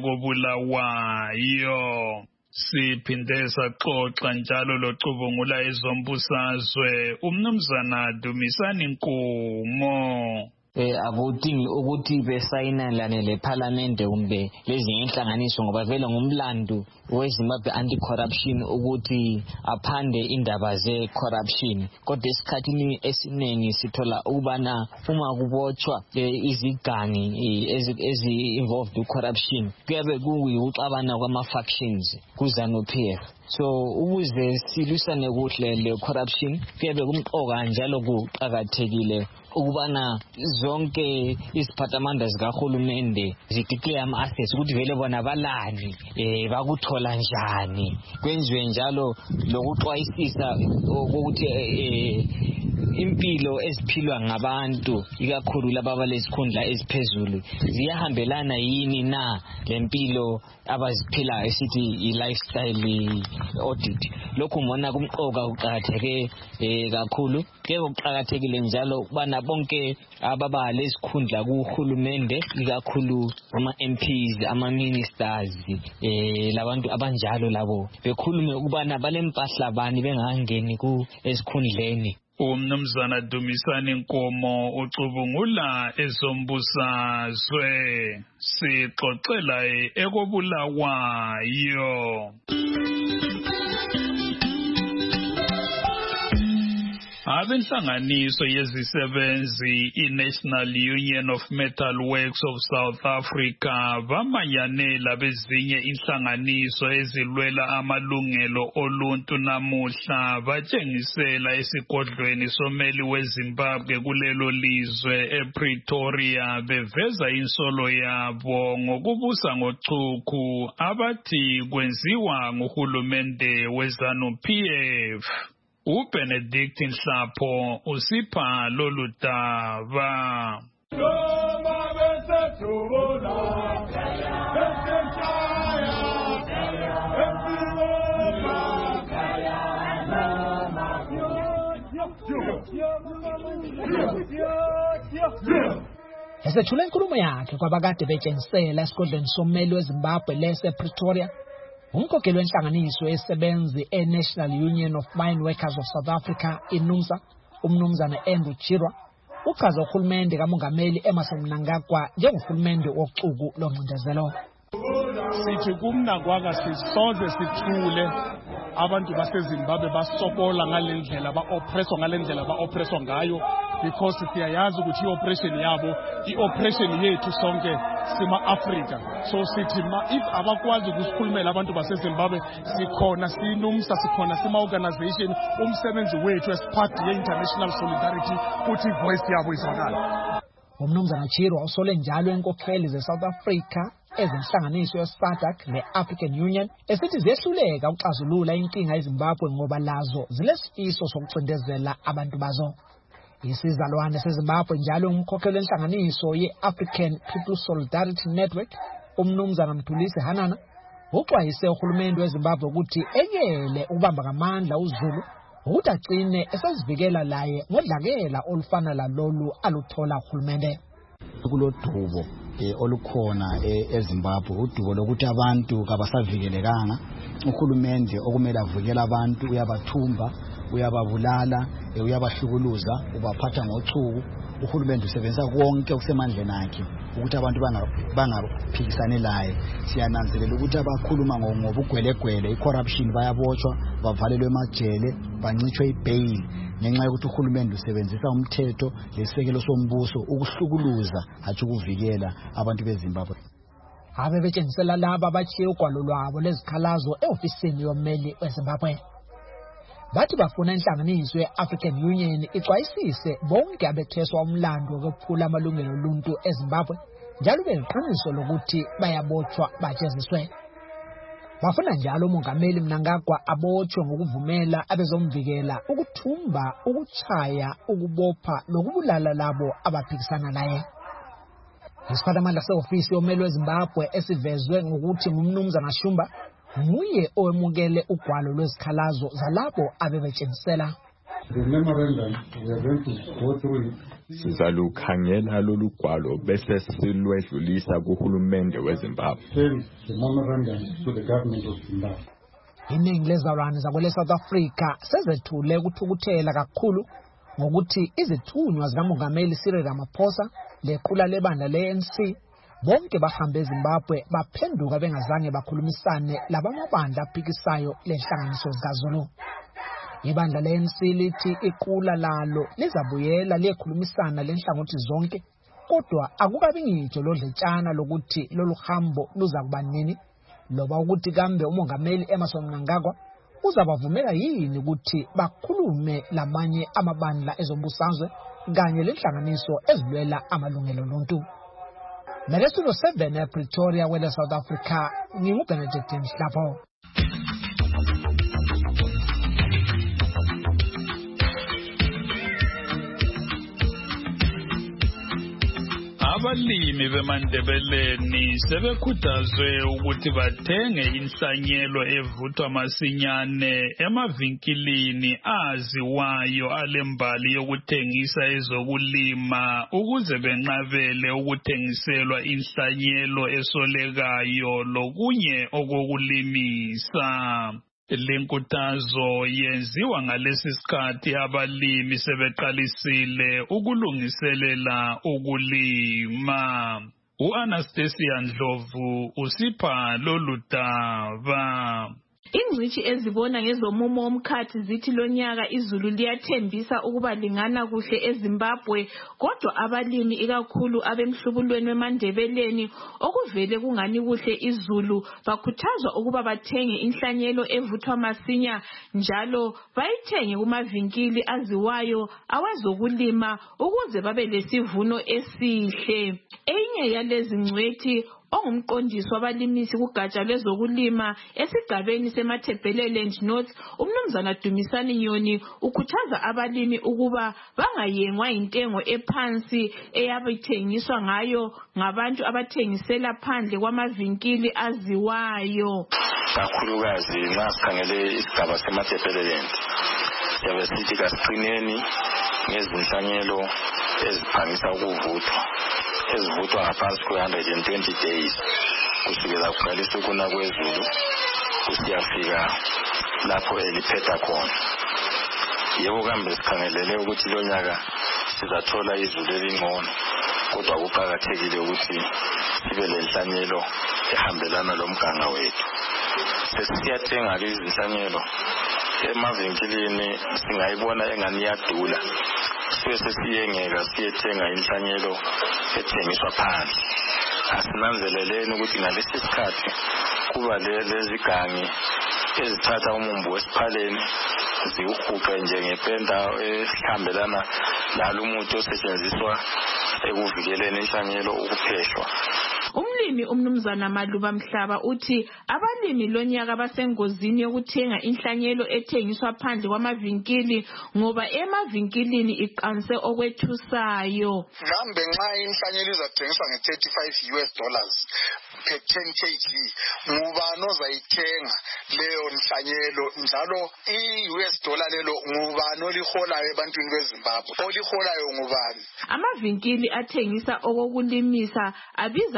ekobulawayo. Siphinde saxoxa njalo locubungula ezombusazwe umnumzana Dumisani Nkumo. Akudingi ukuthi besayinelane leParlamente kumbe lezi inhlanganiso ngoba vele ngumlando weZimbabwe Anti-Corruption ukuthi aphande indaba ze-corruption. Kodwa esikhathini esiningi sithola ukubana uma kubotshwa izigangi ezi-involved with-corruption kuyabe kuyikuxabana kwama-factions kuZANU-PF. So ukuze silwisane kuhle le-corruption kuyabe kumqoka njalo kuqakathekile ukubana zonke iziphathamandla zikahulumende zideclare ama-assets ukuthi vele bona balani bakuthola njani. Kwenziwe njalo lokuxwayisisa ukuthi impilo eziphilwa ngabantu ikakhulu laba abalesikhundla esiphezulu ziyahambelana yini na lempilo abaziphilayo esithi i-lifestyle audit. Lokhu ngibona kumqoka uqakatheke kakhulu. Ke ukuqakathekile njalo ukubana bonke ababa lesikhundla kuhulumende ikakhulu ama-MPs, ama-ministers, labantu abanjalo labo bekhulume ukubana balempahla bani bengangeni esikhundleni. Umnumzana Dumisani Nkomo ucubungula ezombusazwe sixoxela ekobulawayo. Abenhlanganiso yezisebenzi i-National Union of Metal Works of South Africa bamanyanela bezinye inhlanganiso ezilwela amalungelo oluntu namuhla batshengisela esigodlweni someli weZimbabwe kulelo lizwe ePretoria beveza insolo yabo ngokubusa ngochuku abathi kwenziwa nguhulumende weZANU-PF. uBenedict Nhlapho usipha lolu daba. Esethula inkulumo yakhe kwabakade betshengisela esigodlweni someli weZimbabwe lesePretoria, umkhokheli wenhlanganiso yesebenzi e-National Union of Mine Workers of South Africa iNUMSA, umnumzana Andrew Chirwa, uchaza uhulumende kamongameli Emmerson Mnangagwa njengohulumende wocuku longcindezelo. Sithi kumnangagwa sisoze sithule abantu baseZimbabwe basokola ngalendlela ba-oppresswa ngayo because siyayazi ukuthi i-operation yabo i-operation yethu sonke sima-Afrika. So sithi if abakwazi ukusikhulumela abantu baseZimbabwe sikhona siNUMSA, sikhona sima-organization, umsebenzi wethu as part ye-international solidarity ukuthi voice yabo izwakala. Umnumzana Chirwa usole njalo enkokheli ze-South Africa ezenhlanganiso ye-SADC ne-African Union esithi zehluleka ukuxazulula inkinga eZimbabwe ngoba lazo zilesifiso sokucindezela abantu bazo. Isizalwane seZimbabwe njalo umkhokheli wenhlanganiso ye-African People Solidarity Network, umnumzana Mthulisi Hanana, uxwayise uhulumende weZimbabwe ukuthi ekele ukubamba ngamandla uZulu ukuthi agcine esezivikela laye ngodlakela olufana lalolu aluthola uhulumende. Kulodubo olukhona eZimbabwe, udubo lokuthi abantu kabasavikelekanga. Uhulumende okumele avikele abantu uyabathumba, uyababulala, uyabahlukuluza, ubaphatha ngochuku. Uhulumende usebenzisa konke okusemandleni akhe ukuthi abantu bangaphikisane laye. Siyananzelela ukuthi abakhuluma ngobugwelegwele, i-corruption bayabotshwa, bavalelwe emajele, bancitshwe ibail ngenxa yokuthi uhulumende usebenzisa umthetho lesekelo sombuso ukuhlukuluza hatshi ukuvikela abantu beZimbabwe. Abe betshengisela laba abatshiye ugwalo lwabo lezikhalazo e-ofisini yomeli weZimbabwe. Bathi bafuna inhlanganiso ye-African Union ixwayisise bonke abetheswa umlando wokuphula amalungelo oluntu eZimbabwe njalo beneqiniso lokuthi bayabotshwa bajeziswe. Bafuna njalo umongameli Mnangagwa abotshwe ngokuvumela abezomvikela ukuthumba, ukuchaya, ukubopha lokubulala labo abaphikisana naye. Isiphathamandla se-ofisi yomeli weZimbabwe esivezwe ngokuthi ngumnumzana Shumba nguye owemukele ugwalo lwezikhalazo zalabo abebetshengisela. Sizalukhangela lolu gwalo bese silwedlulisa kuhulumende weZimbabwe. Iningi lezalwane zakwele-South Africa sezethule ukuthukuthela kakhulu ngokuthi izithunywa zikamongameli Cyril Ramaphosa lequla lebandla le-ANC bonke bahambe eZimbabwe baphenduka bengazange bakhulumisane labamabandla aphikisayo lenhlanganiso zikaZulu. Ibandla le-ANC lithi iqula lalo lizabuyela liyekhulumisana lenhlangothi zonke, kodwa akukabi ngitsho lodletshana lokuthi lolu hambo luza kuba nini, loba ukuthi kambe umongameli Emmerson Mnangagwa uzabavumela yini ukuthi bakhulume lamanye amabandla ezombusazwe kanye lenhlanganiso ezilwela amalungelo oluntu. Studio 7 ePretoria kwele South Africa, nginguBenedict Nhlapho. abalimi bemandebeleni sebekhuthazwe ukuthi bathenge inhlanyelo evuthwa masinyane emavinkilini aziwayo alembali yokuthengisa ezokulima ukuze benqabele ukuthengiselwa inhlanyelo esolekayo lokunye okokulimisa. Lenkuthazo yenziwa ngalesi sikhathi abalimi sebeqalisile ukulungiselela ukulima. U-Anastasia Ndlovu usipha lolu daba. Ingcitshi ezibona ngezomumo womkhathi zithi lonyaka izulu liyathembisa ukuba lingana kuhle eZimbabwe, kodwa abalimi ikakhulu abemhlubulweni wemandebeleni okuvele kungani kuhle izulu bakhuthazwa ukuba bathenge inhlanyelo evuthwa masinya njalo bayithenge kumavinkili aziwayo awezokulima ukuze babe lesivuno esihle. Enye yalezi ngcwethi ongumqondisi wabalimisi kugatsha lwezokulima esigabeni seMathebeleland North, umnumzana Dumisani Nyoni ukhuthaza abalimi ukuba bangayengwa intengo ephansi eyabithengiswa ngayo ngabantu abathengisela phandle kwamavinkili aziwayo. Kakhulukazi nxa sikhangele isigaba seMathebeleland siyabe sithi kasiqineni ngezinhlanyelo eziphangisa ukuvuthwa ezivuthwa ngaphansi kwe-120 days kusukela kuqalisa ukuna kwezulu kusiyafika lapho eliphetha khona. Yebo kambe sikhangelele ukuthi lo nyaka sizathola izulu elingcono, kodwa kuqakathekile ukuthi sibe lenhlanyelo ehambelana lomganga wethu. Sesiyathenga lezi zinhlanyelo emavinkilini singayibona engani iyadula, sesiyengeka siyethenga inhlanyelo ethengiswa phansi. Asinanzeleleni ukuthi ngalesi sikhathi kuba lezigangi ezithatha umumbu wesiphaleni ziwuhuqe njengependa ehambelana lalo umuthi osetshenziswa ekuvikeleni inhlanyelo ukuphehlwa. Umlimi umnumzana Maluba Mhlaba uthi abalimi lonyaka basengozini yokuthenga inhlanyelo ethengiswa phandle kwamavinkili ngoba emavinkilini iqanse okwethusayo. Mhlambe nxa inhlanyelo izathengiswa $35 per 10 kg, ngubani ozayithenga leyo nhlanyelo njalo $US lelo ngubani oliholayo ebantwini beZimbabwe? Oliholayo ngubani? Amavinkili athengisa okokulimisa abiza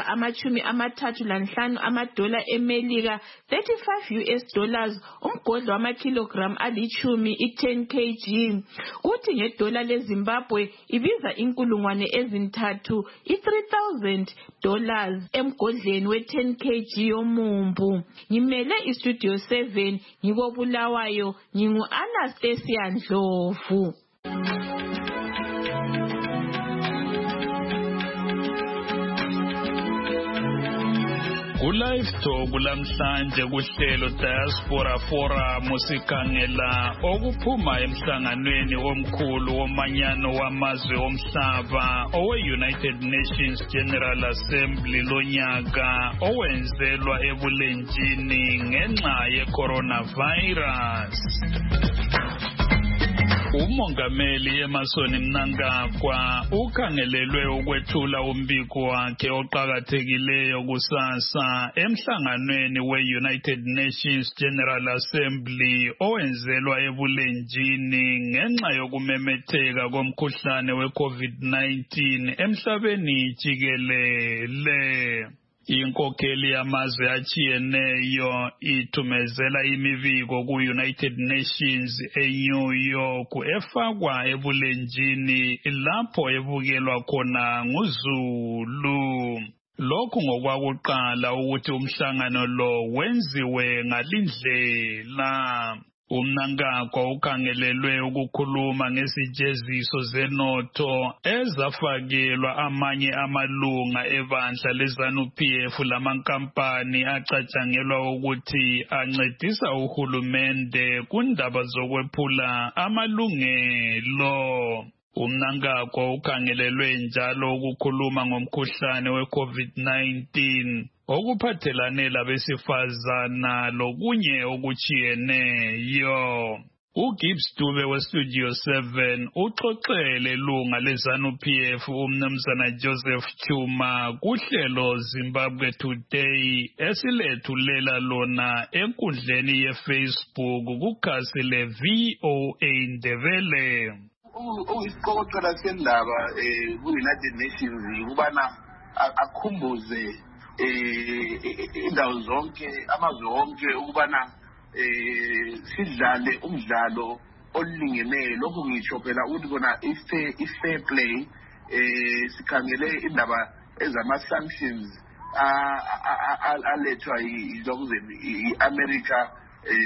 $35 eMelika, $35 umgodlo wamakilogram ali10 i10 kg. Kuthi ngedola leZimbabwe ibiza $3,000 $3,000 emgodleni we10 kg yomumbu. Ngimele iStudio 7 ngikobulawayo, ngingu-Anastasia Ndlovu. Ku-Live Talk lamhlanje kuhlelo Diaspora Forum sikhangela okuphuma emhlanganweni omkhulu womanyano wamazwe omhlaba owe-United Nations General Assembly lonyaka owenzelwa ebulenjini ngenxa ye-coronavirus. Umongameli Emmerson Mnangagwa ukhangelelwe ukwethula umbiko wakhe oqakathekileyo kusasa emhlanganweni we-United Nations General Assembly owenzelwa ebulenjini ngenxa yokumemetheka komkhuhlane we-COVID-19 emhlabeni jikelele. Inkokheli yamazwe atshiyeneyo ithumezela imibiko ku-United Nations eNew York efakwa ebulenjini lapho ebukelwa khona nguZulu. Lokhu ngokwakuqala ukuthi umhlangano lo wenziwe ngalindlela. Umnangagwa ukhangelelwe ukukhuluma ngesijeziso zenotho ezafakelwa amanye amalunga ebandla leZANU-PF lamankampani acatshangelwa ukuthi ancedisa uhulumende kundaba zokwephula amalungelo. Umnangagwa ukhangelelwe njalo ukukhuluma ngomkhuhlane we-COVID-19 okuphathelane labesifazana lokunye okutshiyeneyo. uGibbs Dube weStudio 7 uxoxele lunga leZANU-PF umnumzana Joseph Chuma kuhlelo Zimbabwe Today esilethulela lona enkundleni yeFacebook kukhasi leVOA Ndebele. Isiqokoqela sendaba ku-United Nations ukubana akhumbuze indawo zonke amazwe wonke ukubana sidlale umdlalo olingeneyo. Lokhu ngisho phela ukuthi kona i-fair play sikhangele indaba ezama-sanctions alethwa i-America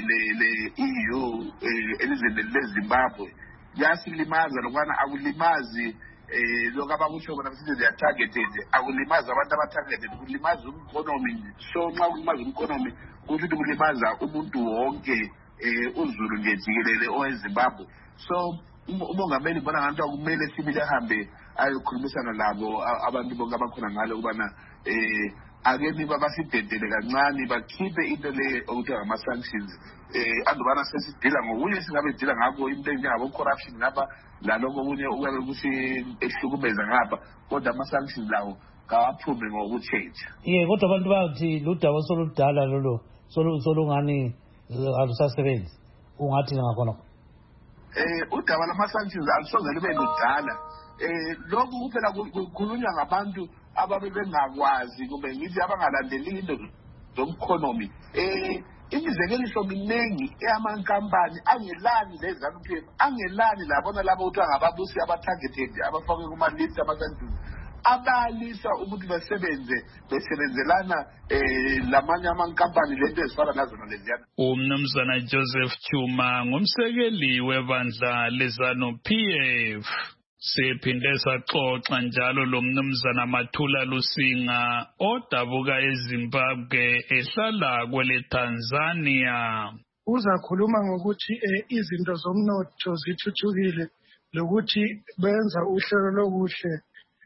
le-EU elizweni leZimbabwe. Yasilimaza lokubana akulimazi lokho abakusho bona sithi they are targeted, akulimaza abantu aba-targeted, kulimaza i-economy. So nxa kulimaza i-economy kusho ukuthi kulimaza umuntu wonke uzulu nje jikelele oweZimbabwe. So umongameli bona ngathi akumele sibili ahambe ayokhulumisana labo abantu bonke abakhona ngalo ukubana ake niba basidedele kancane bakhiphe into le okuthiwa ngama-sanctions. Andubana sesidila ngokunye singabe sidila ngakho into enjengabo-corruption ngapha laloko okunye ukuyabe kusihlukumeza ngapha, kodwa ama-sanctions lawo kawaphume ngokutshentsha. Kodwa abantu bathi ludaba soludala lolo solungani alusasebenzi, ungathi ngakhona? Udaba lama-sanctions alusoze lube ludala. Lokhu kuphela kukhulunywa ngabantu ababe bengakwazi kumbe ngithi abangalandeli into zomkhonomi. Imizekeliso minengi eyamankampani angelani leZANU-PF, angelani labona labo kuthiwa ngababusi aba-targeted abafakwe kuma-list ama-sanctions, abalisa ukuthi besebenzelana lamanye amankampani lento ezifana nazona leziyana. Umnumzana Joseph Chuma ngumsekeli webandla leZANU-PF. Siphinde saxoxa njalo lo mnumzana Mathula Lusinga odabuka eZimbabwe ehlala kwele Tanzania. Uzakhuluma ngokuthi izinto zomnotho zithuthukile lokuthi benza uhlelo lokuhle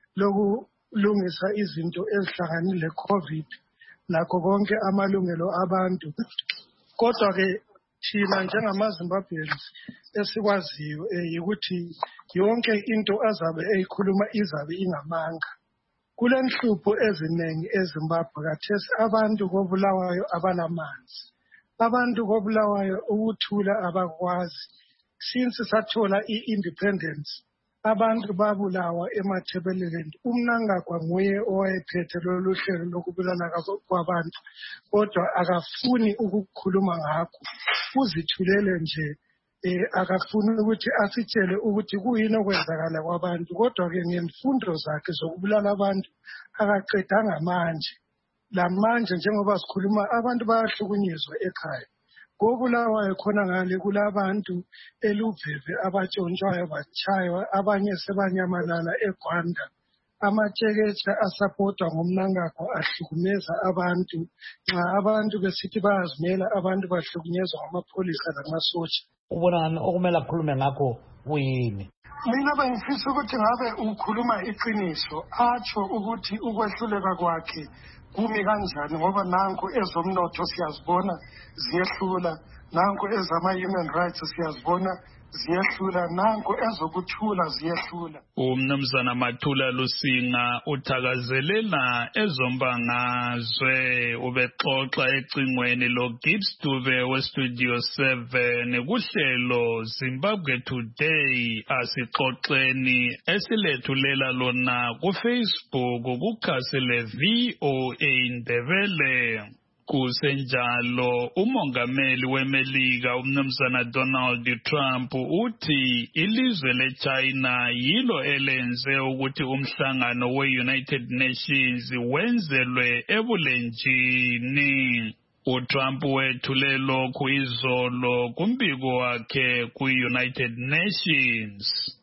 lokulungisa izinto ezihlanganile COVID lakho konke amalungelo abantu. Kodwa ke thina njengamaZimbabweans esikwaziyo ukuthi yonke into azabe eyikhuluma izabe ingamanga. Kulenhlupho eziningi eZimbabwe kathesi, abantu kobulawayo abanamanzi, abantu kobulawayo ukuthula abakwazi. Since sathola i-independence abantu babulawa eMatabeleland. Umnangagwa nguye owayephethe lolu hlelo lokubulala kwabantu, kodwa akafuni ukukhuluma ngakho, uzithulele nje. Akafuni ukuthi asitshele ukuthi kuyini okwenzakala kwabantu, kodwa-ke ngemfundo zakhe zokubulala abantu akaqedanga manje. Lamanje njengoba sikhuluma abantu bayahlukunyezwa ekhaya. Kobulawayo khona ngale kulabantu eLuveve abatshontshwayo batshaywa, abanye sebanyamalala eGwanda. Amatsheketsha asapotwa ngomnangagwa ahlukumeza abantu. Nxa abantu besithi bayazimela, abantu bahlukunyezwa ngamapholisa lamasotsha. Ubona okumele akhulume ngakho kuyini? Mina bengifisa ukuthi ngabe ukhuluma iqiniso, atsho ukuthi ukwehluleka kwakhe kumi kanjani, ngoba nanku ezomnotho siyazibona ziyehlula, nanku ezama-human rights siyazibona ziyehlula, nanku ezokuthula ziyehlula. Umnumzana Mathula Lusinga uthakazelela ezombangazwe ubexoxa ecingweni loGibbs Dube weStudio 7 kuhlelo Zimbabwe Today asixoxeni esilethulela lona kuFacebook kukhasi leVOA Ndebele. Kusenjalo umongameli weMelika umnumzana Donald Trump uthi ilizwe leChina yilo elenze ukuthi umhlangano we-United Nations wenzelwe ebulenjini. uTrump wethule lokhu izolo kumbiko wakhe ku-United Nations.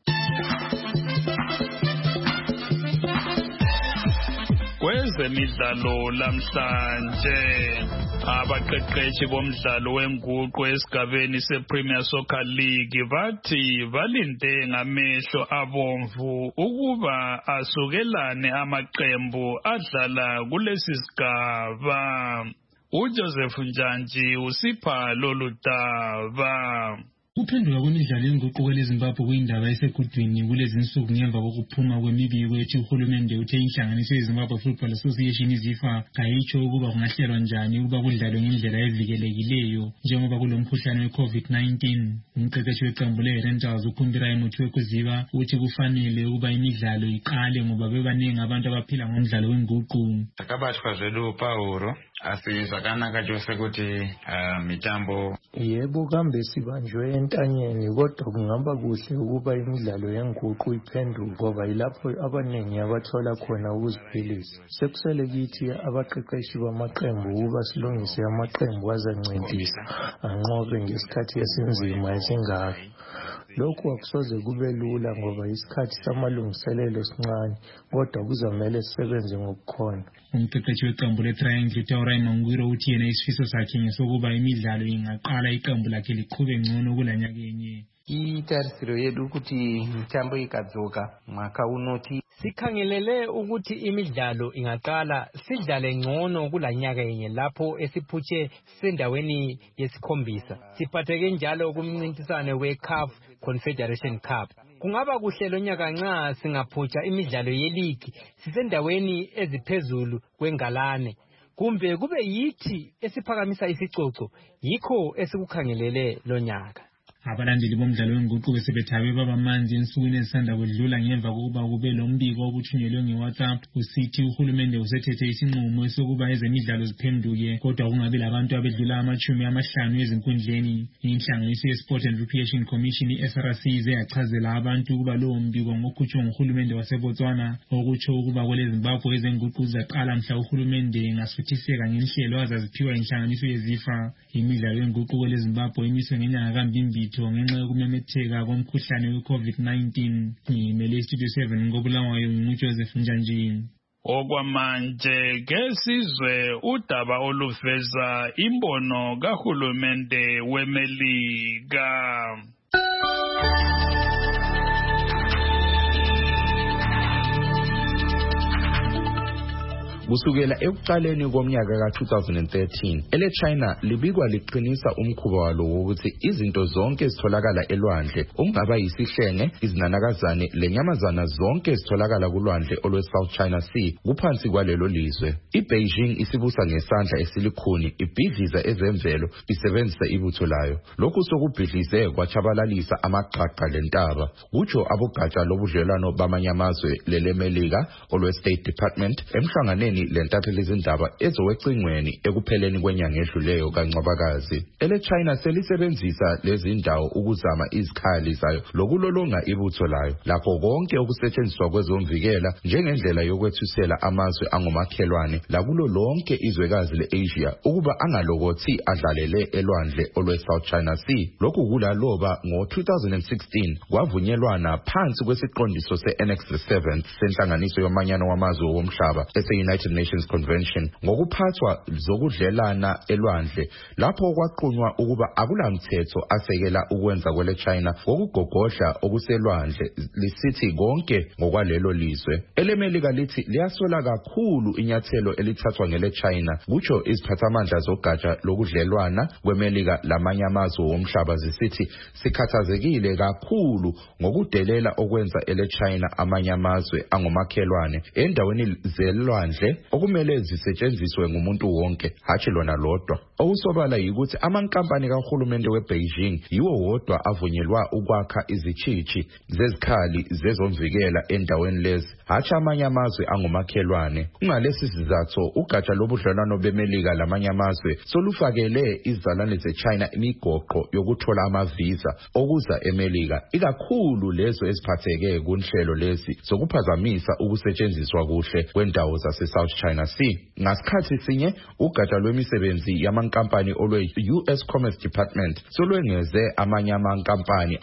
Kwezemidlalo lamhlanje abaqeqeshi bomdlalo wenguqu esigabeni sePremier Soccer League bathi balinde ngamehlo abomvu ukuba asukelane amaqembu adlala kulesi sigaba. uJoseph Njanji usipha lolu daba. Uphenduka kwemidlalo yenguquko leZimbabwe kuyindaba esegudwini kulezi nsuku ngemva kokuphuma kwemibiko ethi uhulumende uthe inhlanganiso yeZimbabwe Football Association izifa kayitsho ukuba kungahlelwa njani ukuba kudlalwe ngendlela evikelekileyo njengoba kulomkhuhlane we-COVID-19. Umqeqeshi weqembu le-Rangers uKhumbira Muthi wekuziba uthi kufanele ukuba imidlalo iqale ngoba bebaningi abantu abaphila ngomdlalo wenguqu. Takabatwa zvedu pauro asi zvakanaka chose kuti mitambo yebo kambe sibanjwe entanyeni kodwa kungaba kuhle ukuba imidlalo yenguqu iphenduke ngoba yilapho abaningi abathola khona ukuziphilisa. Sekusele kithi abaqeqeshi bamaqembu ukuba silungise amaqembu azancintisa anqobe ngesikhathi esinzima esingaka. Lokhu akusoze kube lula ngoba isikhathi samalungiselelo sincane kodwa kuzamele sisebenze ngokukhona. Umqeqeshi weqembu le-Triangle uTaurai Mangwiro uthi yena isifiso sakhe ngesokuba imidlalo ingaqala iqembu lakhe liqhube ngcono kulanyakenye. Itarisiro yedu ukuthi mitambo ikadzoka mwaka unoti sikhangelele ukuthi imidlalo ingaqala sidlale ngcono kulanyaka yenye lapho esiphutshe sendaweni yesikhombisa. Siphatheke njalo kumncintiswano we-CAF Confederation Cup. Kungaba kuhle lonyaka nxa singaphutsha imidlalo yeligi sisendaweni eziphezulu kwengalane. Kumbe kube yithi esiphakamisa isicoco yikho esikukhangelele lonyaka. Abalandeli bomdlalo wenguqu besebethabe babamanzi ensukwini ezisanda kudlula ngemva kokuba kube lombiko obuthunyelwe nge-WhatsApp usithi uhulumende usethethe isinqumo esokuba ezemidlalo ziphenduke kodwa kungabi labantu abedlula 50 ezinkundleni. Inhlanganiso ye-Sport and Recreation Commission i-SRC ize yachazela abantu ukuba lowo mbiko ngokhutshwa nguhulumende waseBotswana okutsho ukuba kweleZimbabwe ezenguqu zizaqala mhla uhulumende engasuthiseka ngenhlelo azaziphiwa inhlanganiso yezifa. Imidlalo yenguqu kweleZimbabwe imiswe ngenyanga kaMbimbitho ngenxa yokumemetheka komkhuhlane we-COVID-19. Ngimele Studio 7 ngobulawayo nguJoseph Njanjini. Okwamanje ke sizwe udaba oluveza imbono kahulumende weMelika. Kusukela ekuqaleni komnyaka ka-2013 ele-China libikwa liqinisa umkhuba walo wokuthi izinto zonke ezitholakala elwandle ungaba yisihlenge izinanakazane lenyamazana zonke ezitholakala kulwandle olwe-South China Sea kuphansi kwalelo lizwe. iBeijing isibusa ngesandla esilikhuni ibhidliza ezemvelo isebenzisa ibutho layo. Lokhu sokubhidlize kwachabalalisa amaqaqa lentaba kutsho abogatsha lobudlelwano bamanye amazwe leleMelika olwe-State Department emhlanganeni lentatheli izindaba ezowecingweni ekupheleni kwenyanga edluleyo kaNcwabakazi. Ele-China selisebenzisa lezi ndawo ukuzama izikhali zayo lokulolonga ibutho layo lapho konke okusetshenziswa kwezomvikela njengendlela yokwethusela amazwe angomakhelwane lakulo lonke izwekazi le-Asia ukuba angalokothi adlalele elwandle olwe-South China Sea. Lokhu kulaloba ngo-2016 kwavunyelwana phansi kwesiqondiso se-Annex 7 senhlanganiso yomanyano wamazwe womhlaba ese-United Nations Convention ngokuphathwa zokudlelana elwandle lapho kwaqunywa ukuba akulamthetho asekela ukwenza kwele-China ngokugogodla okuselwandle lisithi konke ngokwalelo lizwe. Elemelika lithi liyasola kakhulu inyathelo elithathwa ngele-China kutsho iziphathamandla zogatsha lokudlelwana kweMelika lamanye amazwe womhlaba zisithi sikhathazekile kakhulu ngokudelela okwenza ele-China amanye amazwe angomakhelwane endaweni zelwandle okumele zisetshenziswe ngumuntu wonke hatshi lona lodwa. Okusobala yikuthi amankampani kahulumende weBeijing yiwo wodwa avunyelwa ukwakha izitshitshi zezikhali zezomvikela endaweni lezi hatshi amanye amazwe angomakhelwane. Kungalesi sizathu ugatsha lobudlelwano beMelika lamanye amazwe solufakele izizalwane zeChina imigoqo yokuthola amavisa okuza eMelika ikakhulu lezo eziphatheke kunhlelo lezi zokuphazamisa ukusetshenziswa kuhle kwendawo zase-South China Sea. Ngasikhathi sinye ugatsha lwemisebenzi yamankampani olwe-US Commerce Department solwengeze amanye amankampani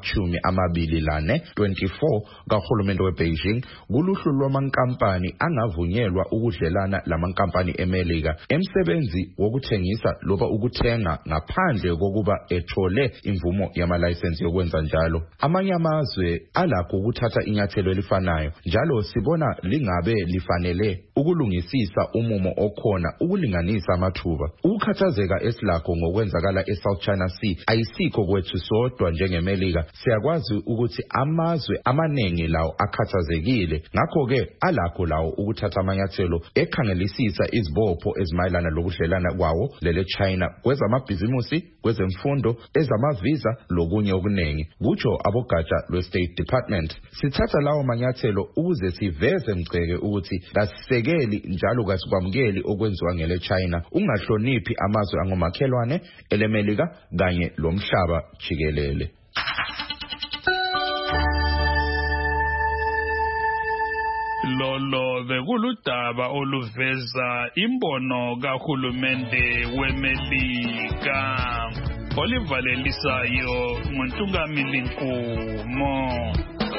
angama-24 kahulumende weBeijing kuluhlu lwamankampani angavunyelwa ukudlelana lamankampani eMelika emsebenzi wokuthengisa loba ukuthenga ngaphandle kokuba ethole imvumo yamalayisensi yokwenza njalo. Amanye amazwe alakho ukuthatha inyathelo elifanayo njalo sibona lingabe lifanele ukulungisisa umumo okhona ukulinganisa amathuba. Ukukhathazeka esilakho ngokwenzakala eSouth China Sea ayisikho kwethu sodwa njengeMelika. Siyakwazi ukuthi amazwe amaningi lawo akhathazekile, ngakho-ke alakho lawo ukuthatha amanyathelo ekhangelisisa izibopho ezimayelana lokudlelana kwawo lele China kwezamabhizimusi, kwezemfundo, ezamavisa lokunye okuningi, kutsho abogatsha lwe-State Department. Sithatha lawo manyathelo ukuze siveze mgceke ukuthi kasisekeli njalo kasikwamukeli okwenziwa ngele China, ungahloniphi amazwe angomakhelwane eleMelika kanye lomhlaba jikelele. Lolo bekuludaba oluveza imbono kahulumende weMelika olivalelisayo ngoNtungamili Nkumo.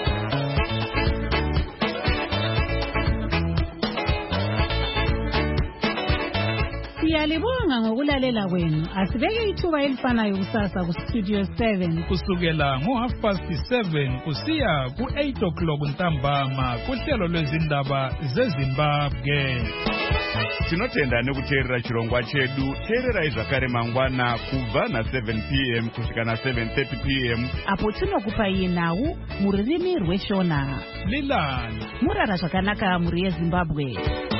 Siyalibonga ngokulalela kwenu. Asibeke ithuba elifanayo kusasa ku Studio 7 kusukela ngo7:30 kusiya ku8 ntambama kuhlelo lwezindaba zeZimbabwe. Tinotenda nekuteerera chirongwa chedu. Teererai zvakare mangwana kubva na7 p.m. kusvika na7:30 p.m. apo tinokupai nhau mururimi rweShona. Lilani murara zvakanaka muri yeZimbabwe.